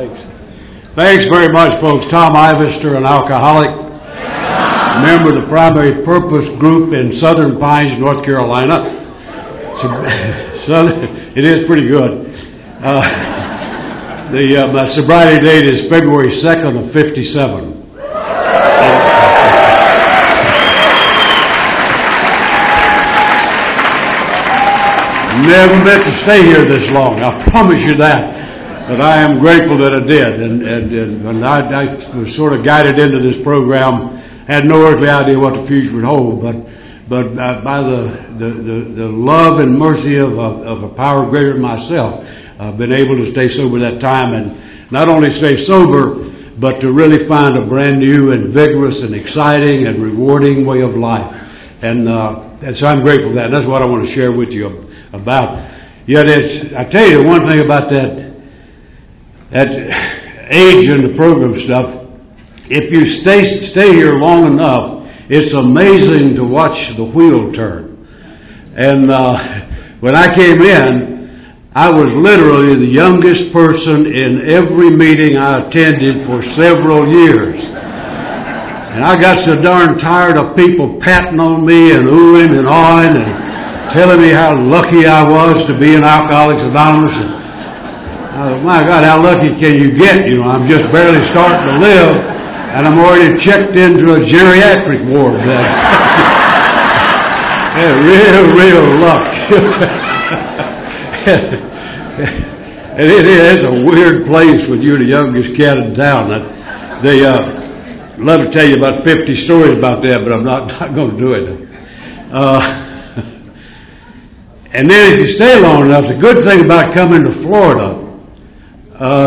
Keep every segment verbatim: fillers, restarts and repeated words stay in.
alcoholics. Thanks very much, folks. Tom Ivester, an alcoholic, member of the Primary Purpose Group in Southern Pines, North Carolina. So, it is pretty good. Uh, the uh, my sobriety date is February second of fifty-seven. Never meant to stay here this long. I promise you that. But I am grateful that I did. And, and, and I, I was sort of guided into this program. Had no earthly idea what the future would hold. But but uh, by the, the, the, the love and mercy of, of, of a power greater than myself, I've been able to stay sober that time. And not only stay sober, but to really find a brand new and vigorous and exciting and rewarding way of life. And, uh, and so I'm grateful for that. And that's what I want to share with you about. Yet it's, I tell you one thing about that, that age and the program stuff. If you stay, stay here long enough, it's amazing to watch the wheel turn. And, uh, when I came in, I was literally the youngest person in every meeting I attended for several years. And I got so darn tired of people patting on me and oohing and awing and telling me how lucky I was to be in Alcoholics Anonymous. And, uh, my God, how lucky can you get? You know, I'm just barely starting to live, and I'm already checked into a geriatric ward. Uh, yeah, real, real luck. And it is a weird place when you're the youngest cat in town. They uh, love to tell you about fifty stories about that, but I'm not, not going to do it. Uh, And then if you stay long enough, the good thing about coming to Florida, uh,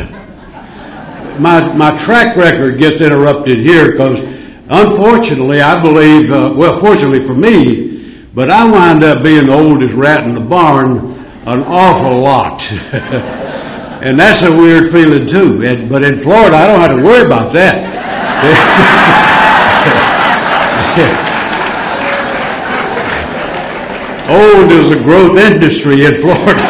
my my track record gets interrupted here because, unfortunately, I believe, uh, well, fortunately for me, but I wind up being the oldest rat in the barn an awful lot. And that's a weird feeling, too. And, but in Florida, I don't have to worry about that. Old is a growth industry in Florida.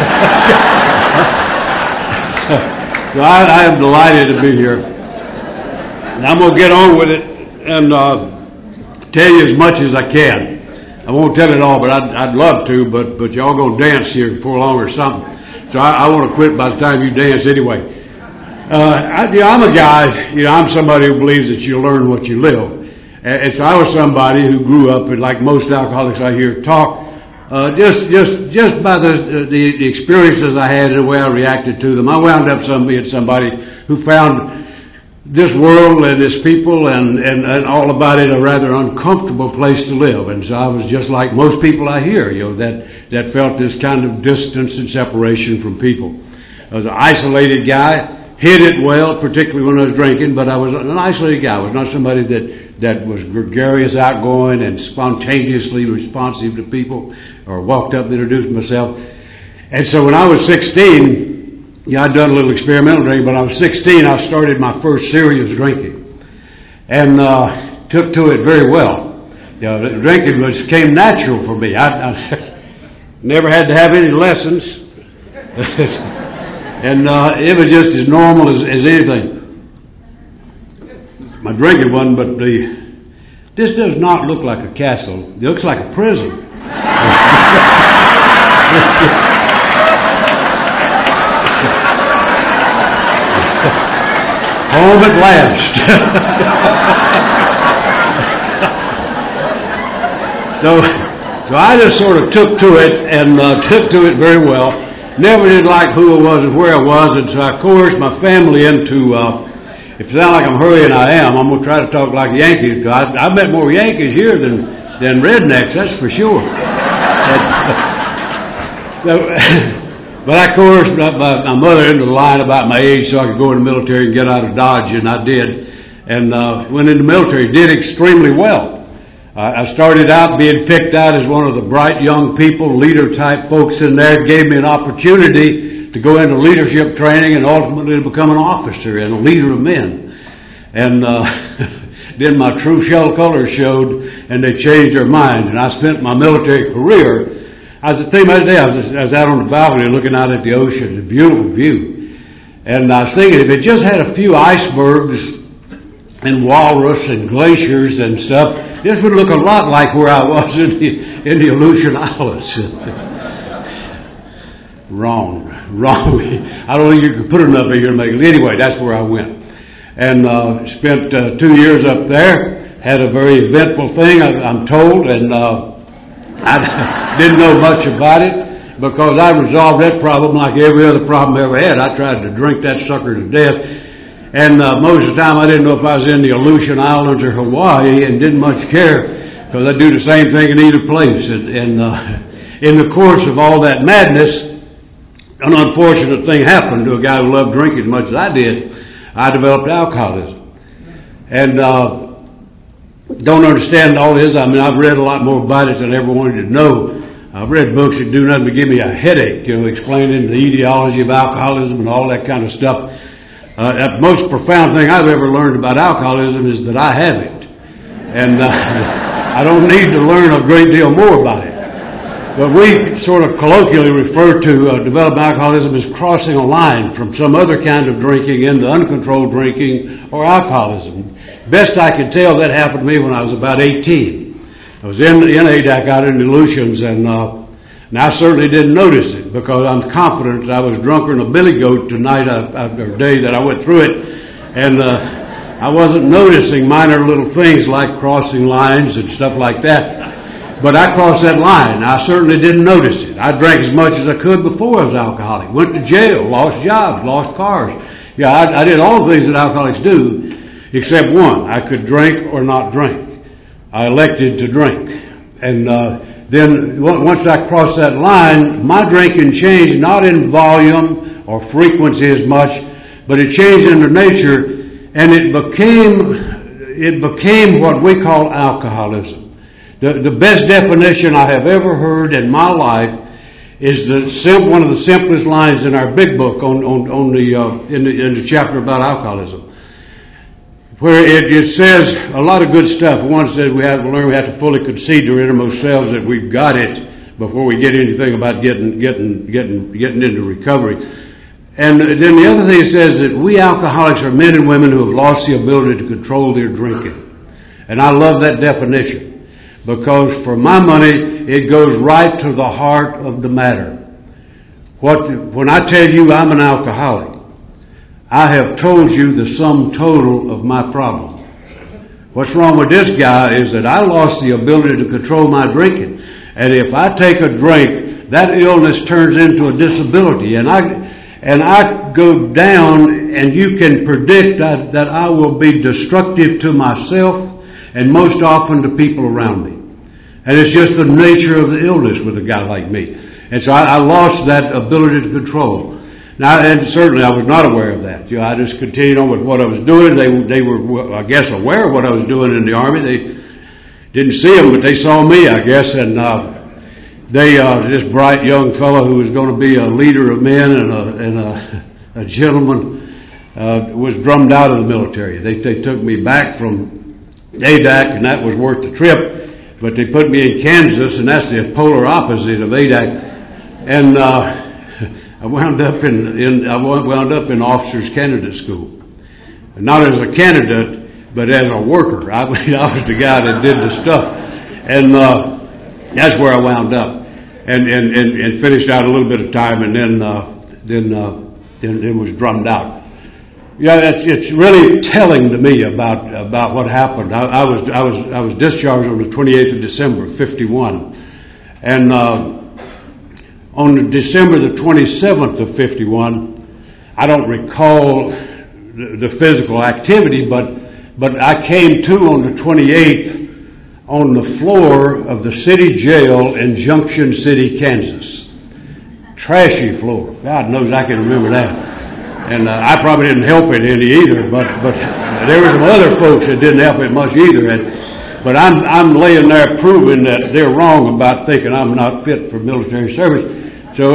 So I, I am delighted to be here. And I'm going to get on with it and uh, tell you as much as I can. I won't tell it all, but I'd, I'd love to, but, but y'all going to dance here before long or something. So I, I want to quit by the time you dance anyway. Uh, I, you know, I'm a guy, you know, I'm somebody who believes that you learn what you live. And, and so I was somebody who grew up, and like most alcoholics I hear talk, Uh, just, just, just by the, the the experiences I had and the way I reacted to them, I wound up some being somebody who found this world and its people and, and, and all about it a rather uncomfortable place to live. And so I was just like most people I hear, you know, that, that felt this kind of distance and separation from people. I was an isolated guy, hid it well, particularly when I was drinking, but I was an isolated guy. I was not somebody that, that was gregarious, outgoing, and spontaneously responsive to people, or walked up and introduced myself. And so when I was sixteen, yeah, I'd done a little experimental drinking, but when I was sixteen, I started my first serious drinking. And uh, took to it very well. You know, drinking was came natural for me. I, I never had to have any lessons. And uh, it was just as normal as, as anything. My drinking wasn't, but the this does not look like a castle. It looks like a prison. Home at last. so, so I just sort of took to it and uh, took to it very well. Never did like who I was and where I was, and so I coerced my family into. Uh, if it sounds like I'm hurrying, I am. I'm going to try to talk like Yankees. I, I met more Yankees here than than rednecks, that's for sure. so, but I coerced my, my mother into the line about my age so I could go in the military and get out of Dodge, and I did. And uh, went in the military, did extremely well. Uh, I started out being picked out as one of the bright young people, leader-type folks in there. It gave me an opportunity to go into leadership training and ultimately to become an officer and a leader of men. And uh, then my true shell colors showed, and they changed their mind. And I spent my military career. I was thinking about the day, I was, I was out on the balcony looking out at the ocean, a beautiful view. And I was thinking, if it just had a few icebergs and walrus and glaciers and stuff, this would look a lot like where I was in the, in the Aleutian Islands. Wrong. Wrong. I don't think you could put enough in here to make it. Anyway, that's where I went. And uh, spent uh, two years up there. Had a very eventful thing, I, I'm told, and uh, I didn't know much about it. Because I resolved that problem like every other problem I ever had. I tried to drink that sucker to death. And uh, most of the time I didn't know if I was in the Aleutian Islands or Hawaii and didn't much care because I do the same thing in either place. And, and uh, in the course of all that madness, an unfortunate thing happened to a guy who loved drinking as much as I did. I developed alcoholism. And uh, don't understand all this. I mean, I've read a lot more about it than I ever wanted to know. I've read books that do nothing but give me a headache, you know, explaining the etiology of alcoholism and all that kind of stuff. Uh, the most profound thing I've ever learned about alcoholism is that I have it. And uh, I don't need to learn a great deal more about it. But we sort of colloquially refer to uh, developing alcoholism as crossing a line from some other kind of drinking into uncontrolled drinking or alcoholism. Best I could tell, that happened to me when I was about eighteen. I was in, in A D A C out in the Aleutians, and, uh, and I certainly didn't notice it because I'm confident that I was drunker than a billy goat tonight after a day that I went through it, and uh, I wasn't noticing minor little things like crossing lines and stuff like that. But I crossed that line. I certainly didn't notice it. I drank as much as I could before I was alcoholic. Went to jail, lost jobs, lost cars. Yeah, I, I did all the things that alcoholics do, except one. I could drink or not drink. I elected to drink. And uh, then once I crossed that line, my drinking changed not in volume or frequency as much, but it changed in the nature, and it became it became what we call alcoholism. The, the best definition I have ever heard in my life is the sim, one of the simplest lines in our big book on on, on the, uh, in the in the chapter about alcoholism, where it, it says a lot of good stuff. One says we have to learn, we have to fully concede to our innermost selves that we've got it before we get anything about getting getting getting getting into recovery. And then the other thing it says that we alcoholics are men and women who have lost the ability to control their drinking. And I love that definition because for my money it goes right to the heart of the matter. What when I tell you I'm an alcoholic, I have told you the sum total of my problem. What's wrong with this guy is that I lost the ability to control my drinking. And if I take a drink, that illness turns into a disability. And I and I go down, and you can predict that, that I will be destructive to myself and most often to people around me. And it's just the nature of the illness with a guy like me. And so I, I lost that ability to control. Now, and certainly I was not aware of that. You know, I just continued on with what I was doing. They they were, I guess, aware of what I was doing in the Army. They didn't see them, but they saw me, I guess. And uh, they, uh, this bright young fellow who was going to be a leader of men and a, and a, a gentleman uh, was drummed out of the military. They they took me back from A D A C, and that was worth the trip. But they put me in Kansas, and that's the polar opposite of A D A C. And uh, I wound up in, in I wound up in officers' candidate school, not as a candidate, but as a worker. I, I was the guy that did the stuff, and uh, that's where I wound up, and, and and and finished out a little bit of time, and then uh, then uh, then it was drummed out. Yeah, it's it's really telling to me about about what happened. I, I was I was I was discharged on the twenty-eighth of December, fifty-one, and. Uh, On December the twenty-seventh of fifty-one, I don't recall the, the physical activity, but but I came to on the twenty-eighth on the floor of the city jail in Junction City, Kansas. Trashy floor. God knows I can remember that. And uh, I probably didn't help it any either, but but there were some other folks that didn't help it much either. And, but I'm I'm laying there proving that they're wrong about thinking I'm not fit for military service. So,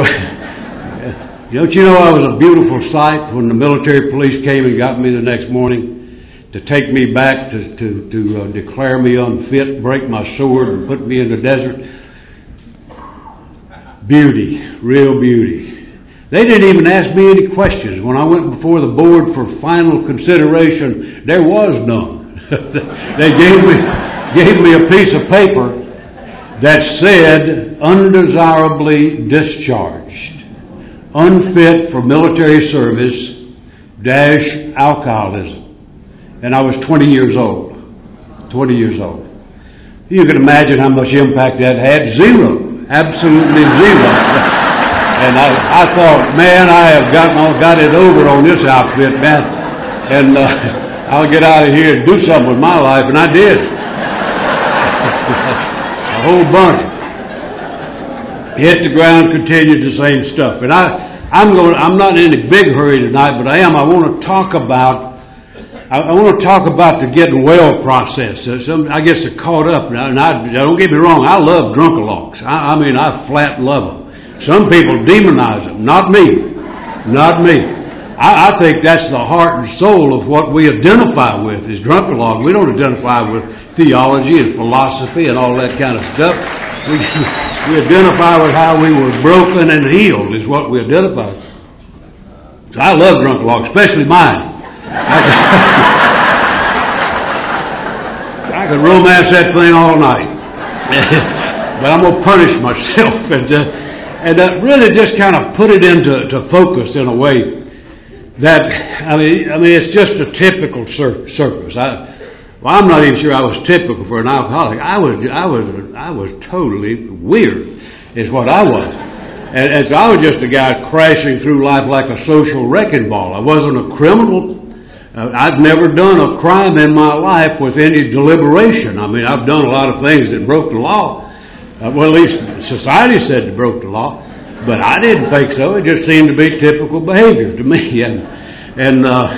don't you know I was a beautiful sight when the military police came and got me the next morning to take me back to to, to uh, declare me unfit, break my sword, and put me in the desert? Beauty, real beauty. They didn't even ask me any questions. When I went before the board for final consideration, there was none. They gave me, gave me a piece of paper that said, undesirably discharged, unfit for military service, dash alcoholism. And I was twenty years old. twenty years old. You can imagine how much impact that had. Zero. Absolutely zero. And I, I thought, man, I have gotten all, got it over on this outfit, man. And uh, I'll get out of here and do something with my life. And I did. A whole bunch. Hit the ground, continued the same stuff. And I, I'm going. I'm not in a big hurry tonight, but I am. I want to talk about. I, I want to talk about the getting well process. Uh, some, I guess, are caught up. And I, don't get me wrong. I love drunk-a-logs. I, I mean, I flat love them. Some people demonize them. Not me. Not me. I, I think that's the heart and soul of what we identify with is drunk-a-log. We don't identify with theology and philosophy and all that kind of stuff. We, we identify with how we were broken and healed is what we identify with. So I love drunk-a-log, especially mine. I could, I could romance that thing all night. But I'm going to punish myself and, uh, and uh, really just kind of put it into to focus in a way that, I mean, I mean it's just a typical sur- surface. I, well, I'm not even sure I was typical for an alcoholic. I was, I was, I was totally weird, is what I was. And, and so I was just a guy crashing through life like a social wrecking ball. I wasn't a criminal. Uh, I've never done a crime in my life with any deliberation. I mean, I've done a lot of things that broke the law. Uh, well, at least society said it broke the law. But I didn't think so. It just seemed to be typical behavior to me. And, and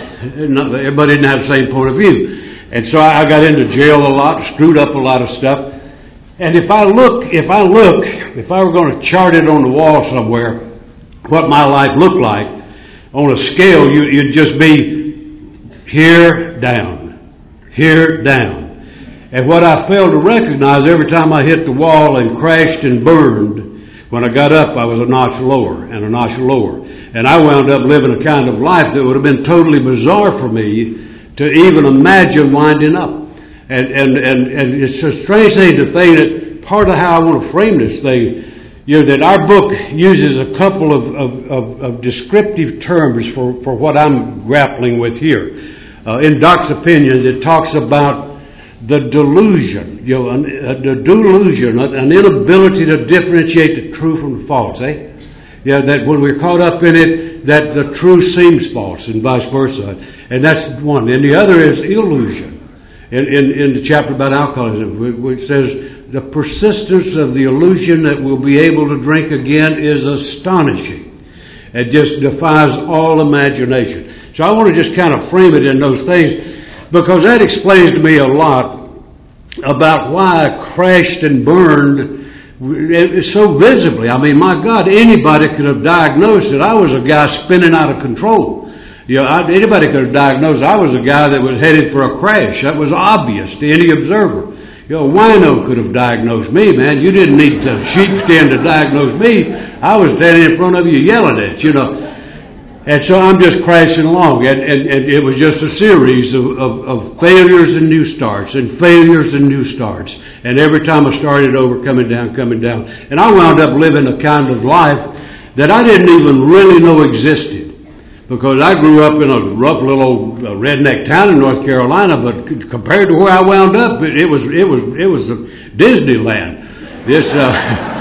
uh, everybody didn't have the same point of view. And so I got into jail a lot, screwed up a lot of stuff. And if I look, if I look, if I were going to chart it on the wall somewhere, what my life looked like, on a scale, you, you'd just be here, down, here, down. And what I failed to recognize every time I hit the wall and crashed and burned, when I got up, I was a notch lower and a notch lower. And I wound up living a kind of life that would have been totally bizarre for me to even imagine winding up. And, and, and, and it's a strange thing to think that part of how I want to frame this thing, you know, that our book uses a couple of, of, of, of descriptive terms for, for what I'm grappling with here. Uh, in Doc's opinion, it talks about the delusion, you know, an, uh, the delusion, an inability to differentiate the true from the false, eh? Yeah, that when we're caught up in it, that the true seems false, and vice versa. And that's one. And the other is illusion. In, in, in the chapter about alcoholism, which says, the persistence of the illusion that we'll be able to drink again is astonishing. It just defies all imagination. So I want to just kind of frame it in those things, because that explains to me a lot about why I crashed and burned so visibly. I mean, my God, anybody could have diagnosed that I was a guy spinning out of control. You know, I, anybody could have diagnosed I was a guy that was headed for a crash. That was obvious to any observer. You know, wino could have diagnosed me, man. You didn't need the sheepskin to diagnose me. I was standing in front of you yelling at you, you know. And so I'm just crashing along. And, and, and it was just a series of, of, of failures and new starts, and failures and new starts. And every time I started over, coming down, coming down. And I wound up living a kind of life that I didn't even really know existed. Because I grew up in a rough little old redneck town in North Carolina, but compared to where I wound up, it was it was it was Disneyland. This, uh,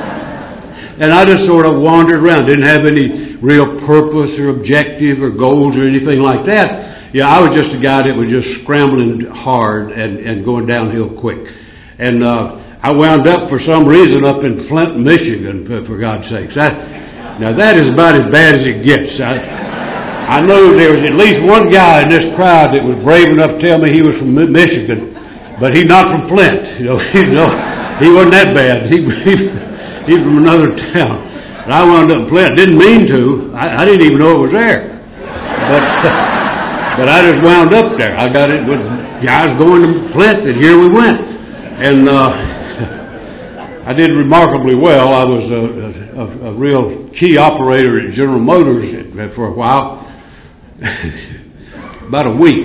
and I just sort of wandered around, didn't have any real purpose or objective or goals or anything like that. Yeah, I was just a guy that was just scrambling hard and, and going downhill quick. And uh, I wound up for some reason up in Flint, Michigan, for, for God's sakes. I, now that is about as bad as it gets. I, I know there was at least one guy in this crowd that was brave enough to tell me he was from Michigan, but he's not from Flint. You know, you know he wasn't that bad. He, he he's from another town. And I wound up in Flint. Didn't mean to. I, I didn't even know it was there. But but I just wound up there. I got it with guys going to Flint, and here we went. And uh, I did remarkably well. I was a, a, a real key operator at General Motors for a while, about a week.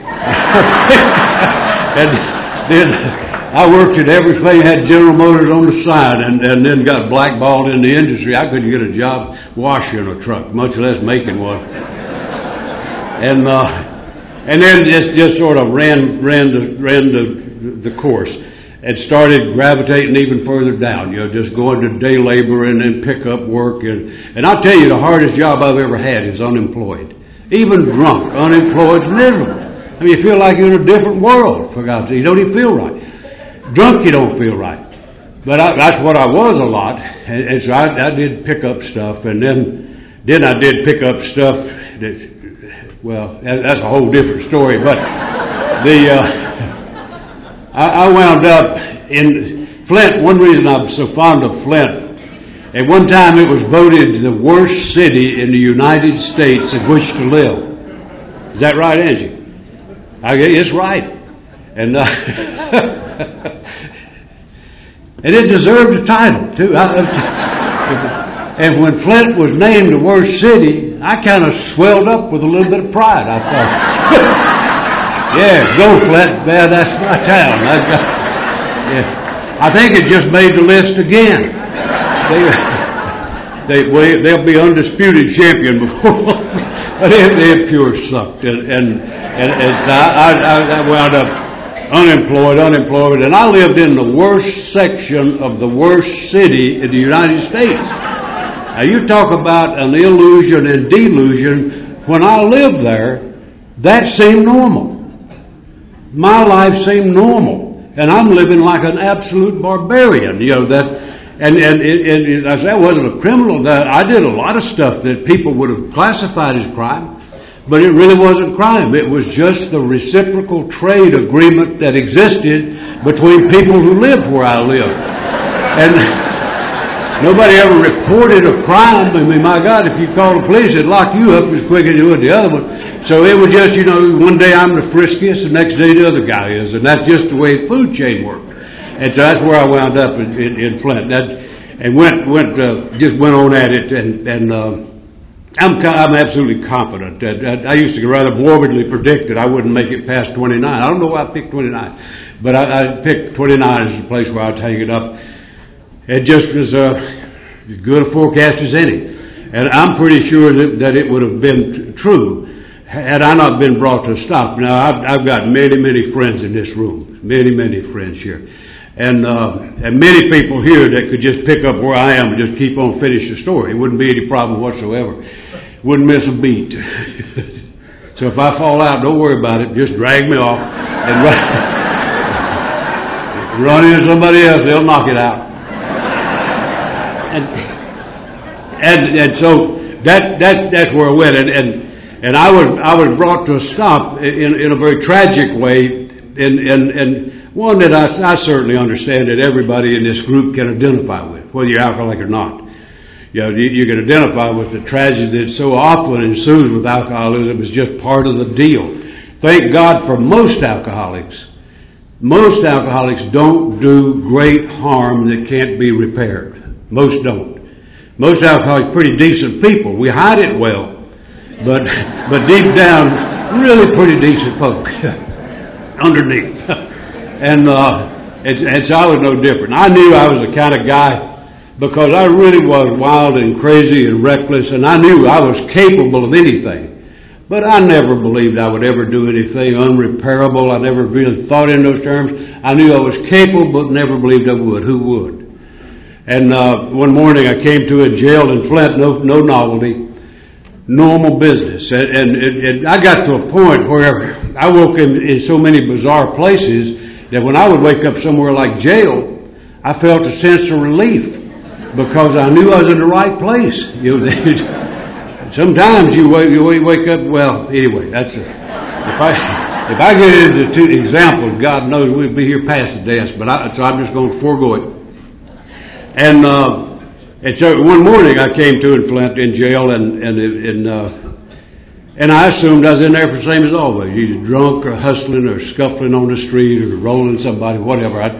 And then I worked at everything, had General Motors on the side, and, and then got blackballed in the industry. I couldn't get a job washing a truck, much less making one. And uh, and then just just sort of ran ran the ran the, the course. And started gravitating even further down, you know, just going to day labor and then pick up work. And, and I'll tell you, the hardest job I've ever had is unemployed. Even drunk, unemployed, is miserable. I mean, you feel like you're in a different world, for God's sake. You don't even feel right. Drunk, you don't feel right. But I, that's what I was a lot. And, and so I, I did pick up stuff. And then, then I did pick up stuff that, well, that, that's a whole different story. But the... Uh, I wound up in Flint. One reason I'm so fond of Flint, at one time it was voted the worst city in the United States in which to live. Is that right, Angie? I guess it's right. And uh, and it deserved a title, too. And when Flint was named the worst city, I kind of swelled up with a little bit of pride, I thought. Yeah, go Flint, man, that's my town. I, yeah. I think it just made the list again. They, they, well, they'll be undisputed champion before, but they, they pure sucked. And, and, and, and I, I, I wound up unemployed, unemployed, and I lived in the worst section of the worst city in the United States. Now, you talk about an illusion and delusion. When I lived there, that seemed normal. My life seemed normal, and I'm living like an absolute barbarian. You know that, and and, and, and I said, I wasn't a criminal. That I did a lot of stuff that people would have classified as crime, but it really wasn't crime. It was just the reciprocal trade agreement that existed between people who lived where I lived, and nobody ever reported a crime. I mean, my God, if you called the police, they'd lock you up as quick as you would the other one. So it was just, you know, one day I'm the friskiest, the next day the other guy is. And that's just the way the food chain worked. And so that's where I wound up in, in, in Flint. That, and went, went, uh, just went on at it. And, and uh, I'm, I'm absolutely confident that, that I used to rather morbidly predict that I wouldn't make it past twenty-nine. I don't know why I picked twenty-nine. But I, I picked twenty-nine as the place where I'd hang it up. It just was uh, as good a forecast as any. And I'm pretty sure that, that it would have been t- true had I not been brought to a stop. Now, I've, I've got many, many friends in this room. Many, many friends here. And uh, and many people here that could just pick up where I am and just keep on finish the story. It wouldn't be any problem whatsoever. Wouldn't miss a beat. So if I fall out, don't worry about it. Just drag me off and run, run into somebody else. They'll knock it out. And and, and so that that that's where I went. And, and And I was I was brought to a stop in, in a very tragic way, and and, and one that I, I certainly understand that everybody in this group can identify with, whether you're alcoholic or not. You know, you, you can identify with the tragedy that so often ensues with alcoholism. Is just part of the deal. Thank God for most alcoholics. Most alcoholics don't do great harm that can't be repaired. Most don't. Most alcoholics are pretty decent people. We hide it well. But but deep down, really pretty decent folk underneath. And, uh, and, and so I was no different. I knew I was the kind of guy, because I really was wild and crazy and reckless, and I knew I was capable of anything. But I never believed I would ever do anything unrepairable. I never really thought in those terms. I knew I was capable, but never believed I would. Who would? And uh, one morning I came to a jail in Flint, no, no novelty. Normal business. And, and, and I got to a point where I woke in, in so many bizarre places that when I would wake up somewhere like jail, I felt a sense of relief because I knew I was in the right place. You know, sometimes you wake, you wake up, well, anyway, that's a, if I if I get into two examples, God knows we'll be here past the desk, but I, so I'm just going to forego it. And uh, And so one morning I came to in Flint in jail, and and and, uh, and I assumed I was in there for the same as always, either drunk or hustling or scuffling on the street or rolling somebody, whatever. I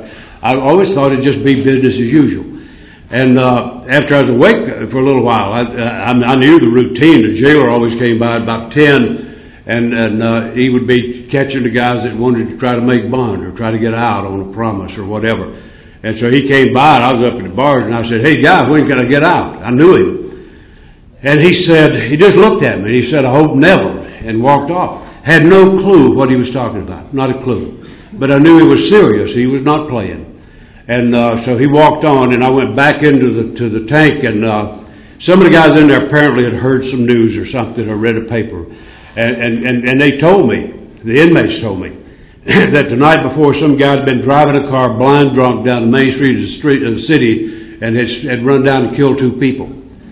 I always thought it'd just be business as usual. And uh, after I was awake for a little while, I, I, I knew the routine. The jailer always came by at about ten, and, and uh, he would be catching the guys that wanted to try to make bond or try to get out on a promise or whatever. And so he came by, and I was up at the bars, and I said, "Hey, guy, when can I get out?" I knew him. And he said, he just looked at me, and he said, "I hope never," and walked off. Had no clue what he was talking about, not a clue. But I knew he was serious. He was not playing. And uh, so he walked on, and I went back into the to the tank, and uh, some of the guys in there apparently had heard some news or something or read a paper. And, and, and, and they told me, the inmates told me, that the night before some guy had been driving a car blind drunk down the main street of the, street of the city and had, had run down and killed two people.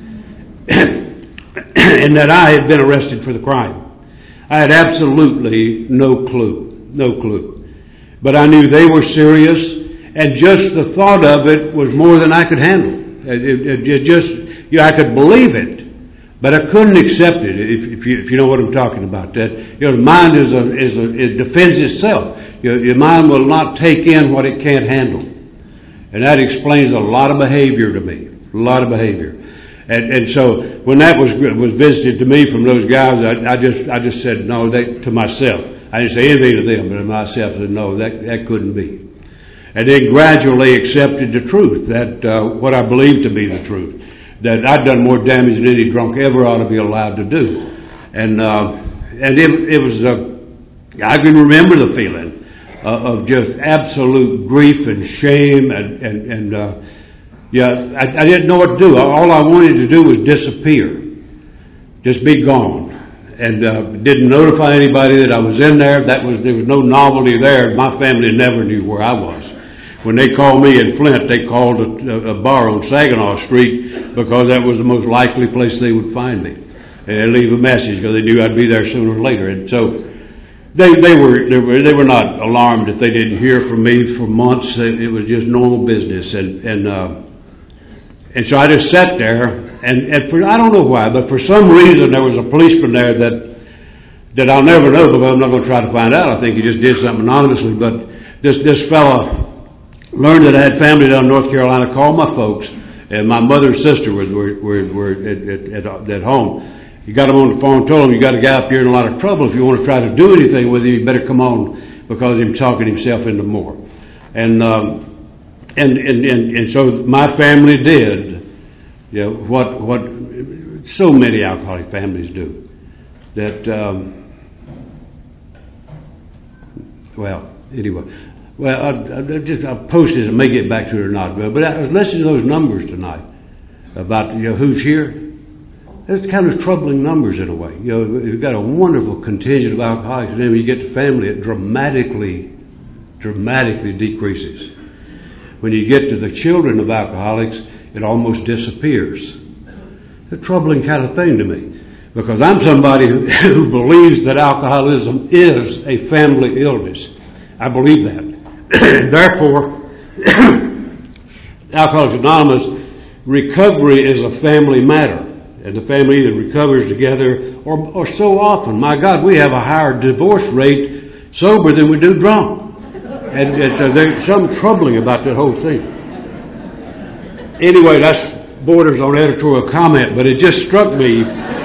And that I had been arrested for the crime. I had absolutely no clue, no clue. But I knew they were serious. And just the thought of it was more than I could handle. It, it, it just, you know, I could believe it, but I couldn't accept it. If, if you if you know what I'm talking about, that you know, the mind is a is a it defends itself. Your, your mind will not take in what it can't handle, and that explains a lot of behavior to me. A lot of behavior, and and so when that was was visited to me from those guys, I, I just I just said no they, to myself. I didn't say anything to them, but to myself I said no, that that couldn't be. And then gradually accepted the truth, that uh, what I believed to be the truth, that I'd done more damage than any drunk ever ought to be allowed to do. And uh, and it, it was, uh, I can remember the feeling uh, of just absolute grief and shame, and, and, and uh, yeah, I, I didn't know what to do. All I wanted to do was disappear, just be gone. And uh, didn't notify anybody that I was in there. That was there was no novelty there. My family never knew where I was. When they called me in Flint, they called a, a bar on Saginaw Street because that was the most likely place they would find me. And they'd leave a message because they knew I'd be there sooner or later. And so they they were they were they were not alarmed if they didn't hear from me for months. It was just normal business. And and uh, and so I just sat there, and and for I don't know why, but for some reason there was a policeman there that that I'll never know because I'm not going to try to find out. I think he just did something anonymously. But this this fella learned that I had family down in North Carolina, called my folks, and my mother and sister were were, were, were at, at, at home. He got them on the phone and told them, "You got a guy up here in a lot of trouble. If you want to try to do anything with him, you better come on because he's talking himself into more." And um, and, and and and so my family did, you know, what what so many alcoholic families do. That um, well, anyway. Well, I, I just I posted it. I may get back to it or not. But I was listening to those numbers tonight about you know who's here. It's kind of troubling numbers in a way. You know, you've got a wonderful contingent of alcoholics, and then when you get to family, it dramatically, dramatically decreases. When you get to the children of alcoholics, it almost disappears. It's a troubling kind of thing to me, because I'm somebody who, who believes that alcoholism is a family illness. I believe that. Therefore, Alcoholics Anonymous, recovery is a family matter. And the family either recovers together or, or so often. My God, we have a higher divorce rate sober than we do drunk. And, and so there's something troubling about that whole thing. Anyway, that's borders on editorial comment, but it just struck me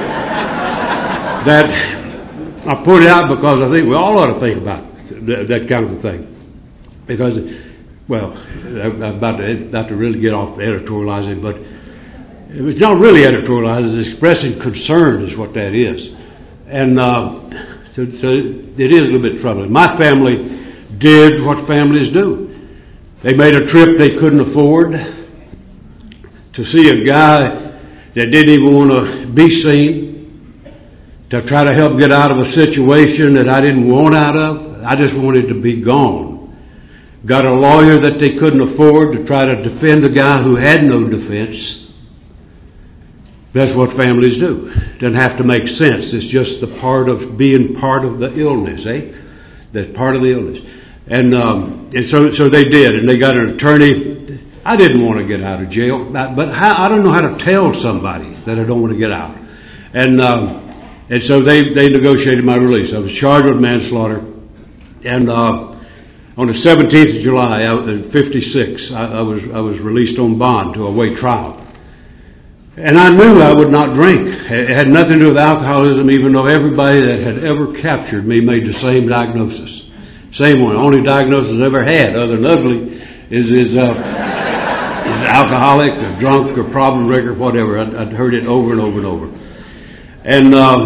that I put it out because I think we all ought to think about that, that kind of a thing. Because, well, I'm about to, about to really get off editorializing, but it's not really editorializing, it's expressing concern is what that is. And uh, so, so it is a little bit troubling. My family did what families do. They made a trip they couldn't afford to see a guy that didn't even want to be seen, to try to help get out of a situation that I didn't want out of. I just wanted to be gone. Got a lawyer that they couldn't afford to try to defend a guy who had no defense. That's what families do. Doesn't have to make sense. It's just the part of being part of the illness, eh? That's part of the illness. And um, and so so they did, and they got an attorney. I didn't want to get out of jail, but how, I don't know how to tell somebody that I don't want to get out. And um, and so they, they negotiated my release. I was charged with manslaughter, and uh, On the seventeenth of July, in fifty-six, I, I was I was released on bond to await trial. And I knew I would not drink. It had nothing to do with alcoholism, even though everybody that had ever captured me made the same diagnosis. Same one. Only diagnosis I ever had, other than ugly, is, is, uh, is alcoholic or drunk or problem drinker, whatever. I'd, I'd heard it over and over and over. And, um,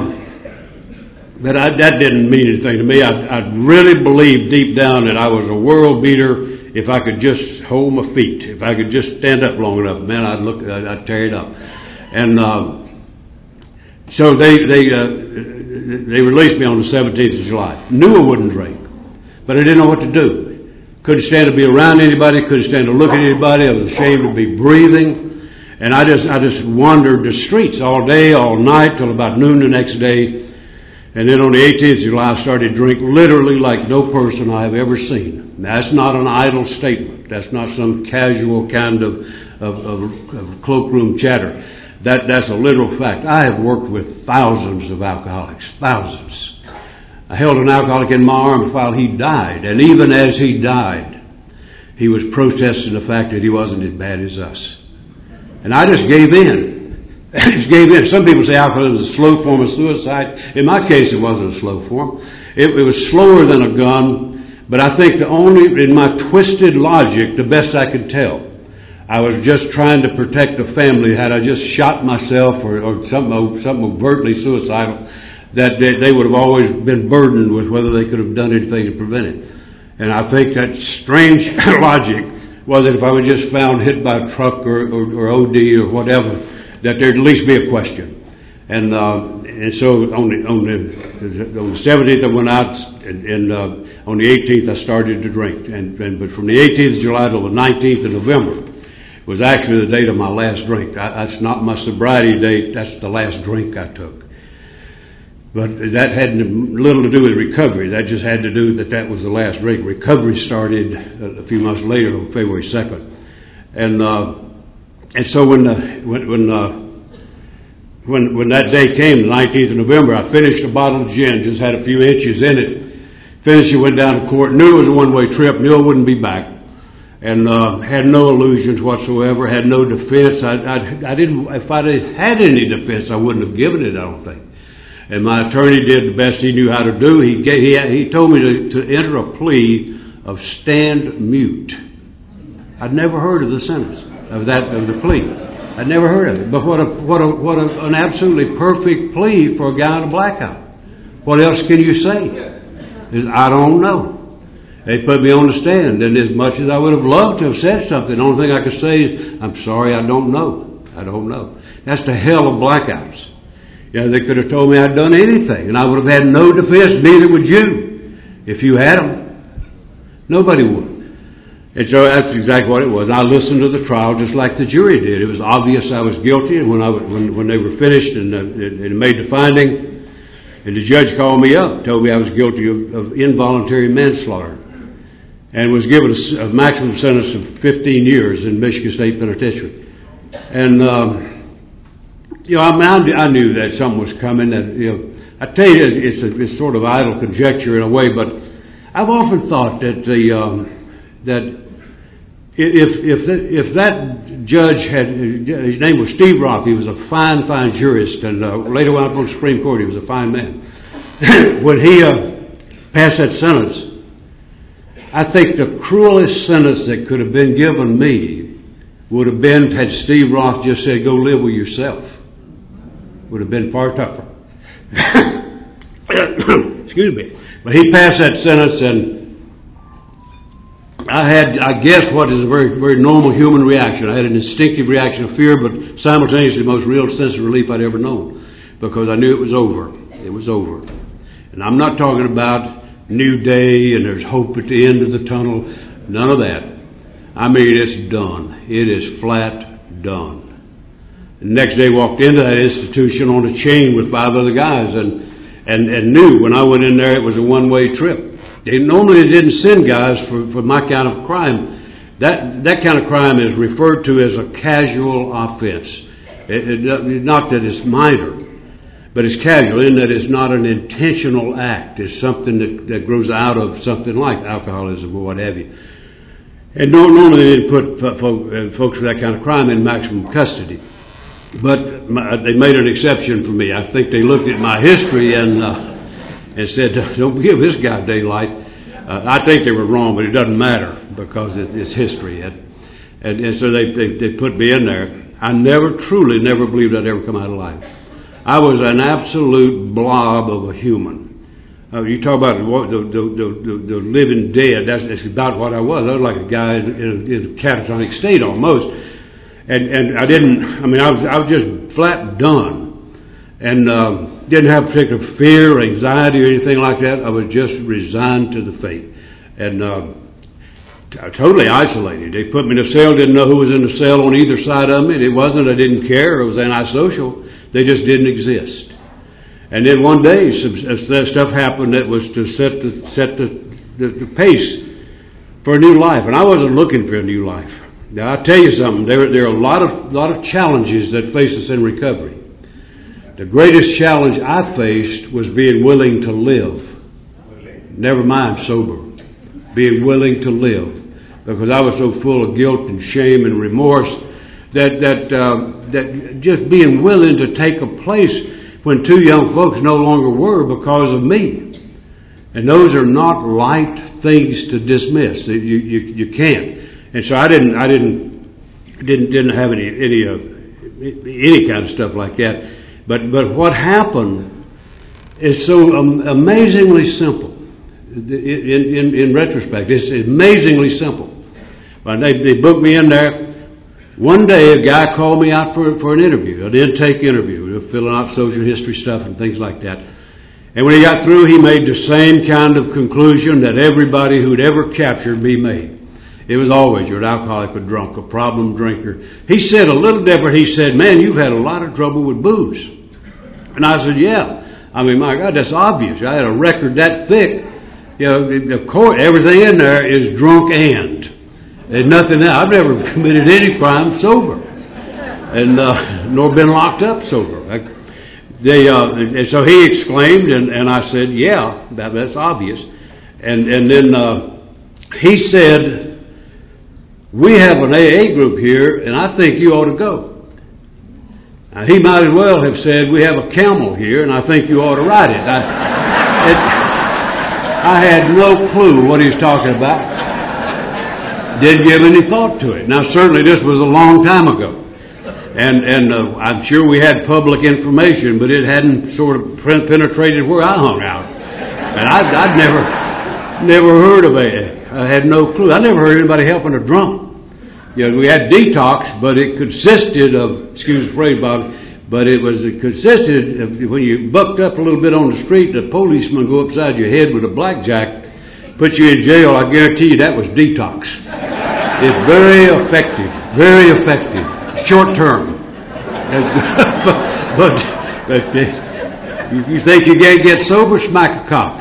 but I, that didn't mean anything to me. I, I really believed deep down that I was a world beater if I could just hold my feet. If I could just stand up long enough, man, I'd look, I'd, I'd tear it up. And uh, so they they uh, they released me on the seventeenth of July. Knew I wouldn't drink, but I didn't know what to do. Couldn't stand to be around anybody. Couldn't stand to look at anybody. I was ashamed to be breathing, and I just I just wandered the streets all day, all night, till about noon the next day. And then on the eighteenth of July, I started to drink literally like no person I have ever seen. Now, that's not an idle statement. That's not some casual kind of of, of, of cloakroom chatter. That, that's a literal fact. I have worked with thousands of alcoholics. Thousands. I held an alcoholic in my arms while he died. And even as he died, he was protesting the fact that he wasn't as bad as us. And I just gave in. I just gave in. Some people say alcoholism is a slow form of suicide. In my case, it wasn't a slow form. It, it was slower than a gun. But I think the only, in my twisted logic, the best I could tell, I was just trying to protect the family. Had I just shot myself or, or something, something overtly suicidal, that they, they would have always been burdened with whether they could have done anything to prevent it. And I think that strange logic was that if I was just found hit by a truck or, or, or O D or whatever, that there'd at least be a question. And uh, and so on the on the on the seventeenth I went out, and, and uh, on the eighteenth I started to drink. And, and but from the eighteenth of July to the nineteenth of November was actually the date of my last drink. I, that's not my sobriety date. That's the last drink I took. But that had little to do with recovery. That just had to do that that was the last drink. Recovery started a few months later on February second. And uh, and so when uh, when when, uh, when when that day came, the nineteenth of November, I finished a bottle of gin. Just had a few inches in it. Finished it, went down to court. Knew it was a one-way trip. Knew I wouldn't be back. And uh, had no illusions whatsoever, had no defense. I, I, I didn't. If I had any defense, I wouldn't have given it, I don't think. And my attorney did the best he knew how to do. He gave, he, he told me to, to enter a plea of stand mute. I'd never heard of the sentence of that of the plea. I'd never heard of it. But what a what a what a, an absolutely perfect plea for a guy in a blackout. What else can you say? I don't know. They put me on the stand, and as much as I would have loved to have said something, the only thing I could say is, I'm sorry, I don't know. I don't know. That's the hell of blackouts. You know, they could have told me I'd done anything, and I would have had no defense, neither would you, if you had them. Nobody would. And so that's exactly what it was. I listened to the trial just like the jury did. It was obvious I was guilty, and when I when, when they were finished and, uh, and made the finding, and the judge called me up, told me I was guilty of, of involuntary manslaughter, and was given a, a maximum sentence of fifteen years in Michigan State Penitentiary. And, um, you know, I, I knew that something was coming. That, you know, I tell you, it's, a, it's sort of idle conjecture in a way, but I've often thought that the um, that if if that, if that judge had, his name was Steve Roth, he was a fine, fine jurist, and uh, later went up on the Supreme Court, he was a fine man. When he uh, passed that sentence, I think the cruelest sentence that could have been given me would have been had Steve Roth just said, go live with yourself. Would have been far tougher. Excuse me. But he passed that sentence, and I had, I guess, what is a very, very normal human reaction. I had an instinctive reaction of fear, but simultaneously the most real sense of relief I'd ever known, because I knew it was over. It was over. And I'm not talking about new day and there's hope at the end of the tunnel. None of that. I mean, it's done. It is flat done. The next day walked into that institution on a chain with five other guys, and and, and knew when I went in there it was a one-way trip. They normally didn't send guys for, for my kind of crime. That that kind of crime is referred to as a casual offense. It, it, not that it's minor, but it's casual in that it's not an intentional act. It's something that, that grows out of something like alcoholism or what have you. And normally they put folks with that kind of crime in maximum custody. But my, they made an exception for me. I think they looked at my history and uh, and said, don't give this guy daylight. Uh, I think they were wrong, but it doesn't matter because it, it's history. And, and, and so they, they, they put me in there. I never, truly never believed I'd ever come out alive. I was an absolute blob of a human. Uh, you talk about the, the, the, the, the living dead. That's, that's about what I was. I was like a guy in a, in a catatonic state almost, and and I didn't. I mean, I was I was just flat done, and uh, didn't have particular fear or anxiety or anything like that. I was just resigned to the fate, and uh, t- totally isolated. They put me in a cell. Didn't know who was in the cell on either side of me. It wasn't I didn't care. It was antisocial. They just didn't exist. And then one day, some stuff happened that was to set the set the, the, the pace for a new life, and I wasn't looking for a new life. Now I'll tell you something. There there are a lot of lot of challenges that face us in recovery. The greatest challenge I faced was being willing to live. Never mind sober, being willing to live, because I was so full of guilt and shame and remorse that that uh, that just being willing to take a place when two young folks no longer were because of me. And those are not light things to dismiss. You, you, you can't. And so I didn't, I didn't, didn't, didn't have any, any, uh, any kind of stuff like that. But, but what happened is so um, amazingly simple. In, in, in retrospect, it's amazingly simple. But they, they booked me in there. One day, a guy called me out for for an interview, an intake interview, filling out social history stuff and things like that. And when he got through, he made the same kind of conclusion that everybody who'd ever captured me made. It was always, you're an alcoholic, a drunk, a problem drinker. He said a little different. He said, man, you've had a lot of trouble with booze. And I said, yeah. I mean, my God, that's obvious. I had a record that thick. You know, of course, everything in there is drunk and. There's nothing else. I've never committed any crime sober, and uh, nor been locked up sober. I, they, uh, and so he exclaimed, and, and I said, "Yeah, that, that's obvious." And and then uh, he said, "We have an A A group here, and I think you ought to go." Now, he might as well have said, "We have a camel here, and I think you ought to ride it." I, it, I had no clue what he was talking about. Didn't give any thought to it. Now, certainly this was a long time ago. And and uh, I'm sure we had public information, but it hadn't sort of penetrated where I hung out. And I'd, I'd never never heard of it. I had no clue. I never heard anybody helping a drunk. You know, we had detox, but it consisted of, excuse the phrase, Bob, but it was it consisted of when you bucked up a little bit on the street, the policeman go upside your head with a blackjack, put you in jail. I guarantee you that was detox. It's very effective, very effective, short term. but but, but uh, if you think you can't get sober, smack a cop.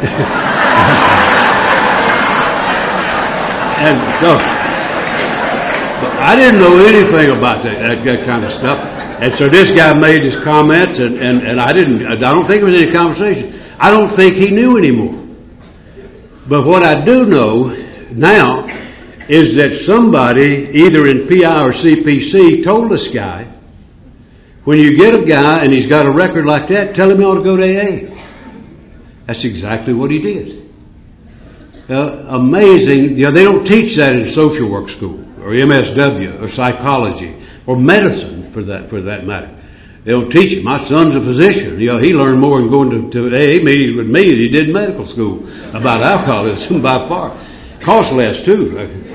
And so, but I didn't know anything about that, that, that kind of stuff. And so this guy made his comments, and, and, and I didn't. I don't think it was any conversation. I don't think he knew anymore. But what I do know now is that somebody, either in P I or C P C, told this guy, when you get a guy and he's got a record like that, tell him he ought to go to A A. That's exactly what he did. Uh, amazing. You know, they don't teach that in social work school or M S W or psychology or medicine for that for that matter. They don't teach it. My son's a physician. You know, he learned more in going to, to A A meetings with me than he did in medical school about alcoholism by far. Costs less too.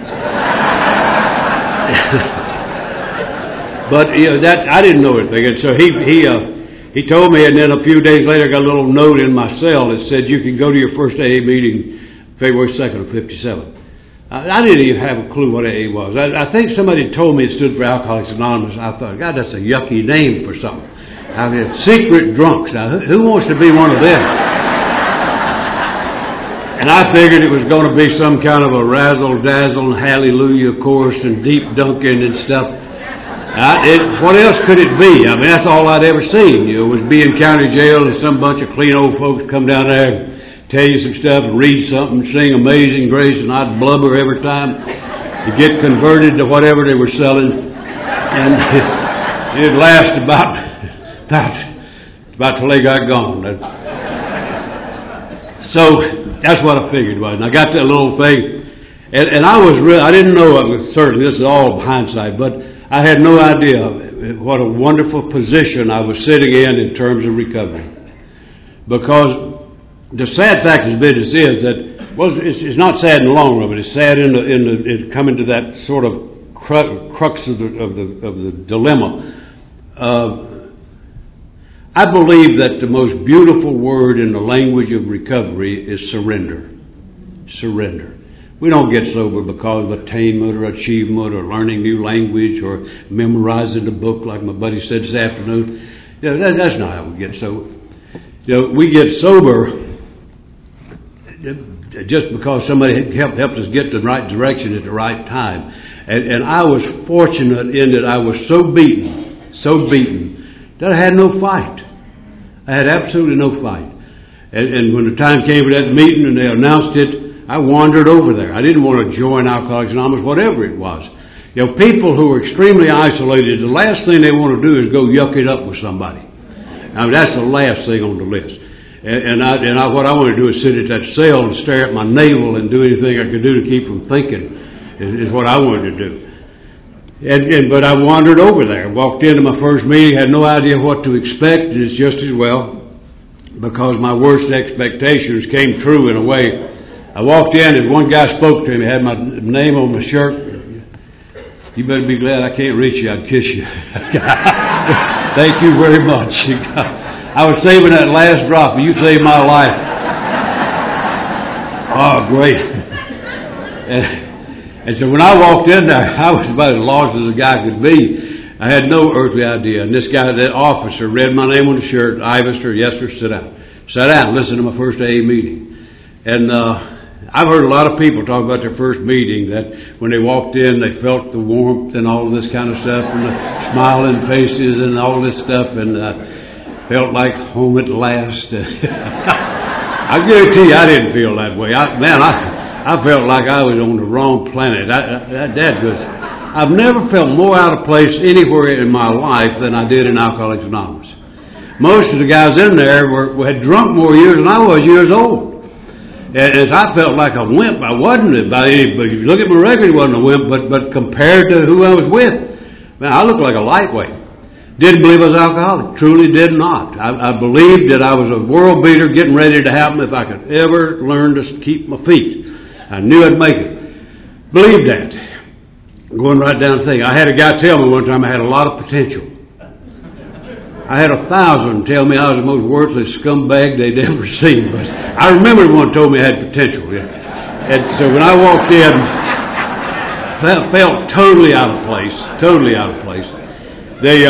But you know, that I didn't know anything, and so he he uh, he told me, and then a few days later, I got a little note in my cell that said you can go to your first A A meeting February second of fifty-seven. I didn't even have a clue what A A was. I, I think somebody told me it stood for Alcoholics Anonymous. I thought, God, that's a yucky name for something. I mean, secret drunks. Now, who, who wants to be one of them? And I figured it was going to be some kind of a razzle-dazzle, hallelujah chorus and deep dunking and stuff. I, it, what else could it be? I mean, that's all I'd ever seen. You know, was be in county jail and some bunch of clean old folks come down there, tell you some stuff, and read something, sing Amazing Grace, and I'd blubber every time to get converted to whatever they were selling, and it, it'd last about about about till they got gone. So that's what I figured was. And I got that little thing, and, and I was really, I didn't know, I was, certainly this is all hindsight, but I had no idea what a wonderful position I was sitting in in terms of recovery. Because the sad fact of the business is that, well, it's, it's not sad in the long run, but it's sad in the, in the in coming to that sort of crux of the of the of the dilemma. Uh, I believe that the most beautiful word in the language of recovery is surrender. Surrender. We don't get sober because of attainment or achievement or learning new language or memorizing the book like my buddy said this afternoon. You know, that, that's not how we get sober. You know, we get sober just because somebody helped, helped us get the right direction at the right time. And, and I was fortunate in that I was so beaten, so beaten, that I had no fight. I had absolutely no fight. And, and when the time came for that meeting and they announced it, I wandered over there. I didn't want to join Alcoholics Anonymous, whatever it was. You know, people who are extremely isolated, the last thing they want to do is go yuck it up with somebody. I mean, that's the last thing on the list. And, and, I, and I, what I want to do is sit at that cell and stare at my navel and do anything I could do to keep from thinking is, is what I wanted to do. And, and But I wandered over there, walked into my first meeting, had no idea what to expect, and it's just as well, because my worst expectations came true in a way. I walked in and one guy spoke to me, had my name on my shirt. You better be glad I can't reach you, I'd kiss you. Thank you very much. I was saving that last drop, and you saved my life. Oh, great. And, and so when I walked in there, I was about as lost as a guy could be. I had no earthly idea. And this guy, that officer, read my name on the shirt, Ivester, yes sir, sit down. Sat down, listen to my first A A meeting. And uh, I've heard a lot of people talk about their first meeting, that when they walked in, they felt the warmth and all this kind of stuff, and the smiling faces and all this stuff, and uh, felt like home at last. I guarantee you I didn't feel that way. I, man, I, I felt like I was on the wrong planet. I, I, that was, I've never felt more out of place anywhere in my life than I did in Alcoholics Anonymous. Most of the guys in there were, had drunk more years than I was years old. And as I felt like a wimp, I wasn't by any, but if you look at my record, it wasn't a wimp, but, but compared to who I was with, man, I looked like a lightweight. Didn't believe I was alcoholic. Truly did not. I, I believed that I was a world beater getting ready to happen if I could ever learn to keep my feet. I knew I'd make it. Believed that. Going right down the thing. I had a guy tell me one time I had a lot of potential. I had a thousand tell me I was the most worthless scumbag they'd ever seen. But I remember one told me I had potential. Yeah. And so when I walked in, I felt totally out of place. Totally out of place. They,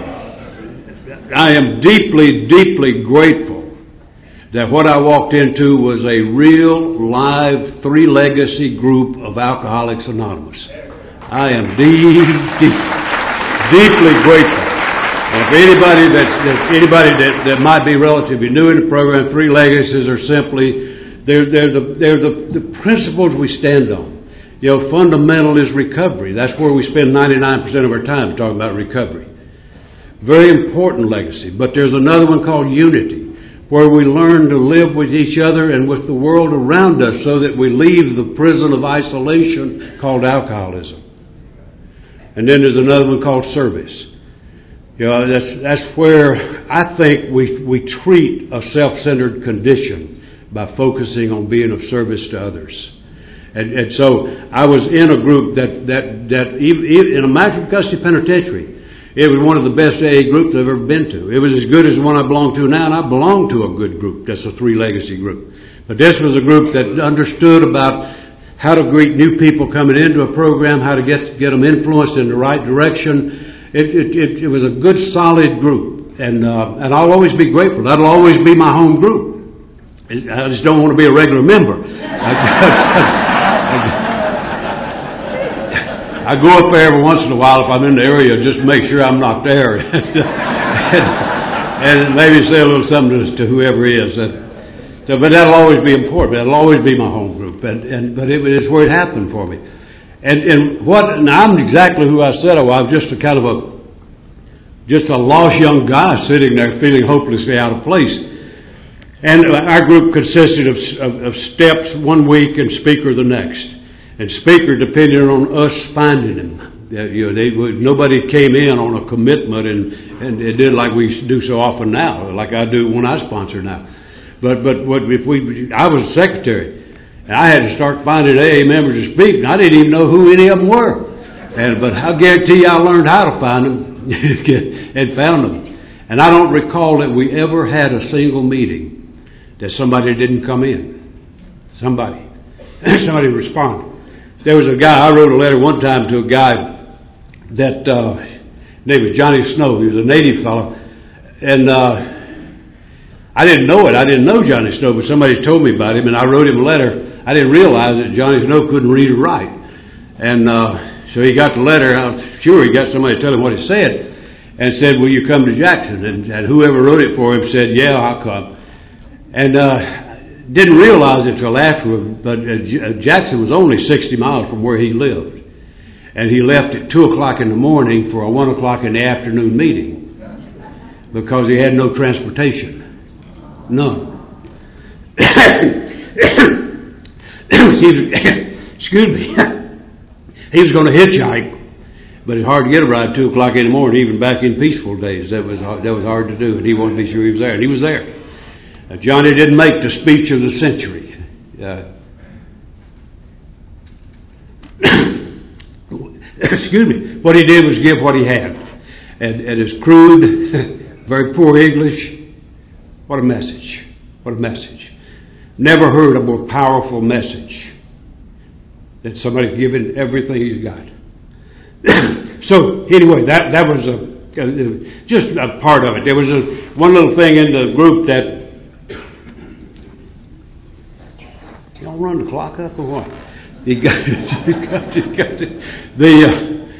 uh, I am deeply, deeply grateful that what I walked into was a real, live, three legacy group of Alcoholics Anonymous. I am deep, deep, deeply grateful. And if anybody that's, that anybody that, that might be relatively new in the program, three legacies are simply they're they're the they're the, the principles we stand on. You know, fundamental is recovery. That's where we spend ninety-nine percent of our time talking about recovery. Very important legacy. But there's another one called unity, where we learn to live with each other and with the world around us so that we leave the prison of isolation called alcoholism. And then there's another one called service. You know, that's that's where I think we we treat a self-centered condition by focusing on being of service to others. And, and so I was in a group that that that even, even in a maximum custody penitentiary, it was one of the best A A groups I've ever been to. It was as good as the one I belong to now, and I belong to a good group. That's a three legacy group. But this was a group that understood about how to greet new people coming into a program, how to get get them influenced in the right direction. It, it, it, it was a good, solid group, and uh, and I'll always be grateful. That'll always be my home group. I just don't want to be a regular member. I go up there every once in a while if I'm in the area just to make sure I'm not there. and, and maybe say a little something to, to whoever is. Uh, so, but that'll always be important. That'll always be my home group. And, and but it, it's where it happened for me. And and what? Now I'm exactly who I said I was. I was just a kind of a just a lost young guy sitting there feeling hopelessly out of place. And our group consisted of, of, of steps one week and speaker the next. And speaker depended on us finding him. You know, they, nobody came in on a commitment and, and it did like we do so often now, like I do when I sponsor now. But but what if we? I was secretary, and I had to start finding A A members to speak, and I didn't even know who any of them were. And but I guarantee you, I learned how to find them and found them. And I don't recall that we ever had a single meeting that somebody didn't come in. Somebody, somebody responded. There was a guy. I wrote a letter one time to a guy that uh, his name was Johnny Snow. He was a native fellow, and uh, I didn't know it. I didn't know Johnny Snow, but somebody told me about him, and I wrote him a letter. I didn't realize that Johnny Snow couldn't read or write, and uh, so he got the letter. I'm sure he got somebody to tell him what it said, and said, "Will you come to Jackson?" And, and whoever wrote it for him said, "Yeah, I'll come." And uh, didn't realize it till afterward, but uh, Jackson was only sixty miles from where he lived. And he left at two o'clock in the morning for a one o'clock in the afternoon meeting because he had no transportation. None. Excuse me. He was going to hitchhike, but it's hard to get a ride at two o'clock in the morning, even back in peaceful days. That was, that was hard to do, and he wanted to be sure he was there. And he was there. Uh, Johnny didn't make the speech of the century. Uh, excuse me. What he did was give what he had. And, and his crude, very poor English, what a message. What a message. Never heard a more powerful message than somebody giving everything he's got. So, anyway, that, that was a, uh, just a part of it. There was a, one little thing in the group that y'all run the clock up or what? You got it. You got it. You got it. The, uh,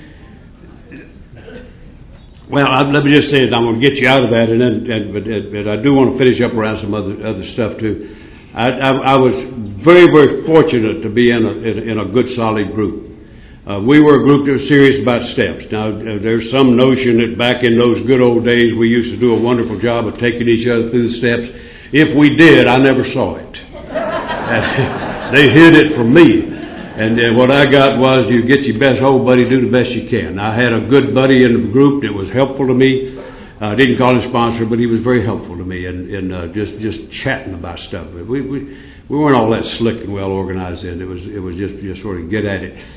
well, I, let me just say it. I'm going to get you out of that, and then, and, but, but I do want to finish up around some other other stuff too. I, I, I was very, very fortunate to be in a in, in a good, solid group. Uh, we were a group that was serious about steps. Now, uh, there's some notion that back in those good old days we used to do a wonderful job of taking each other through the steps. If we did, I never saw it. They hid it from me. And uh, what I got was, you get your best whole buddy, do the best you can. I had a good buddy in the group that was helpful to me. I uh, didn't call him sponsor, but he was very helpful to me and, and uh, just just chatting about stuff. We, we we weren't all that slick and well organized then. It was it was just just sort of get at it.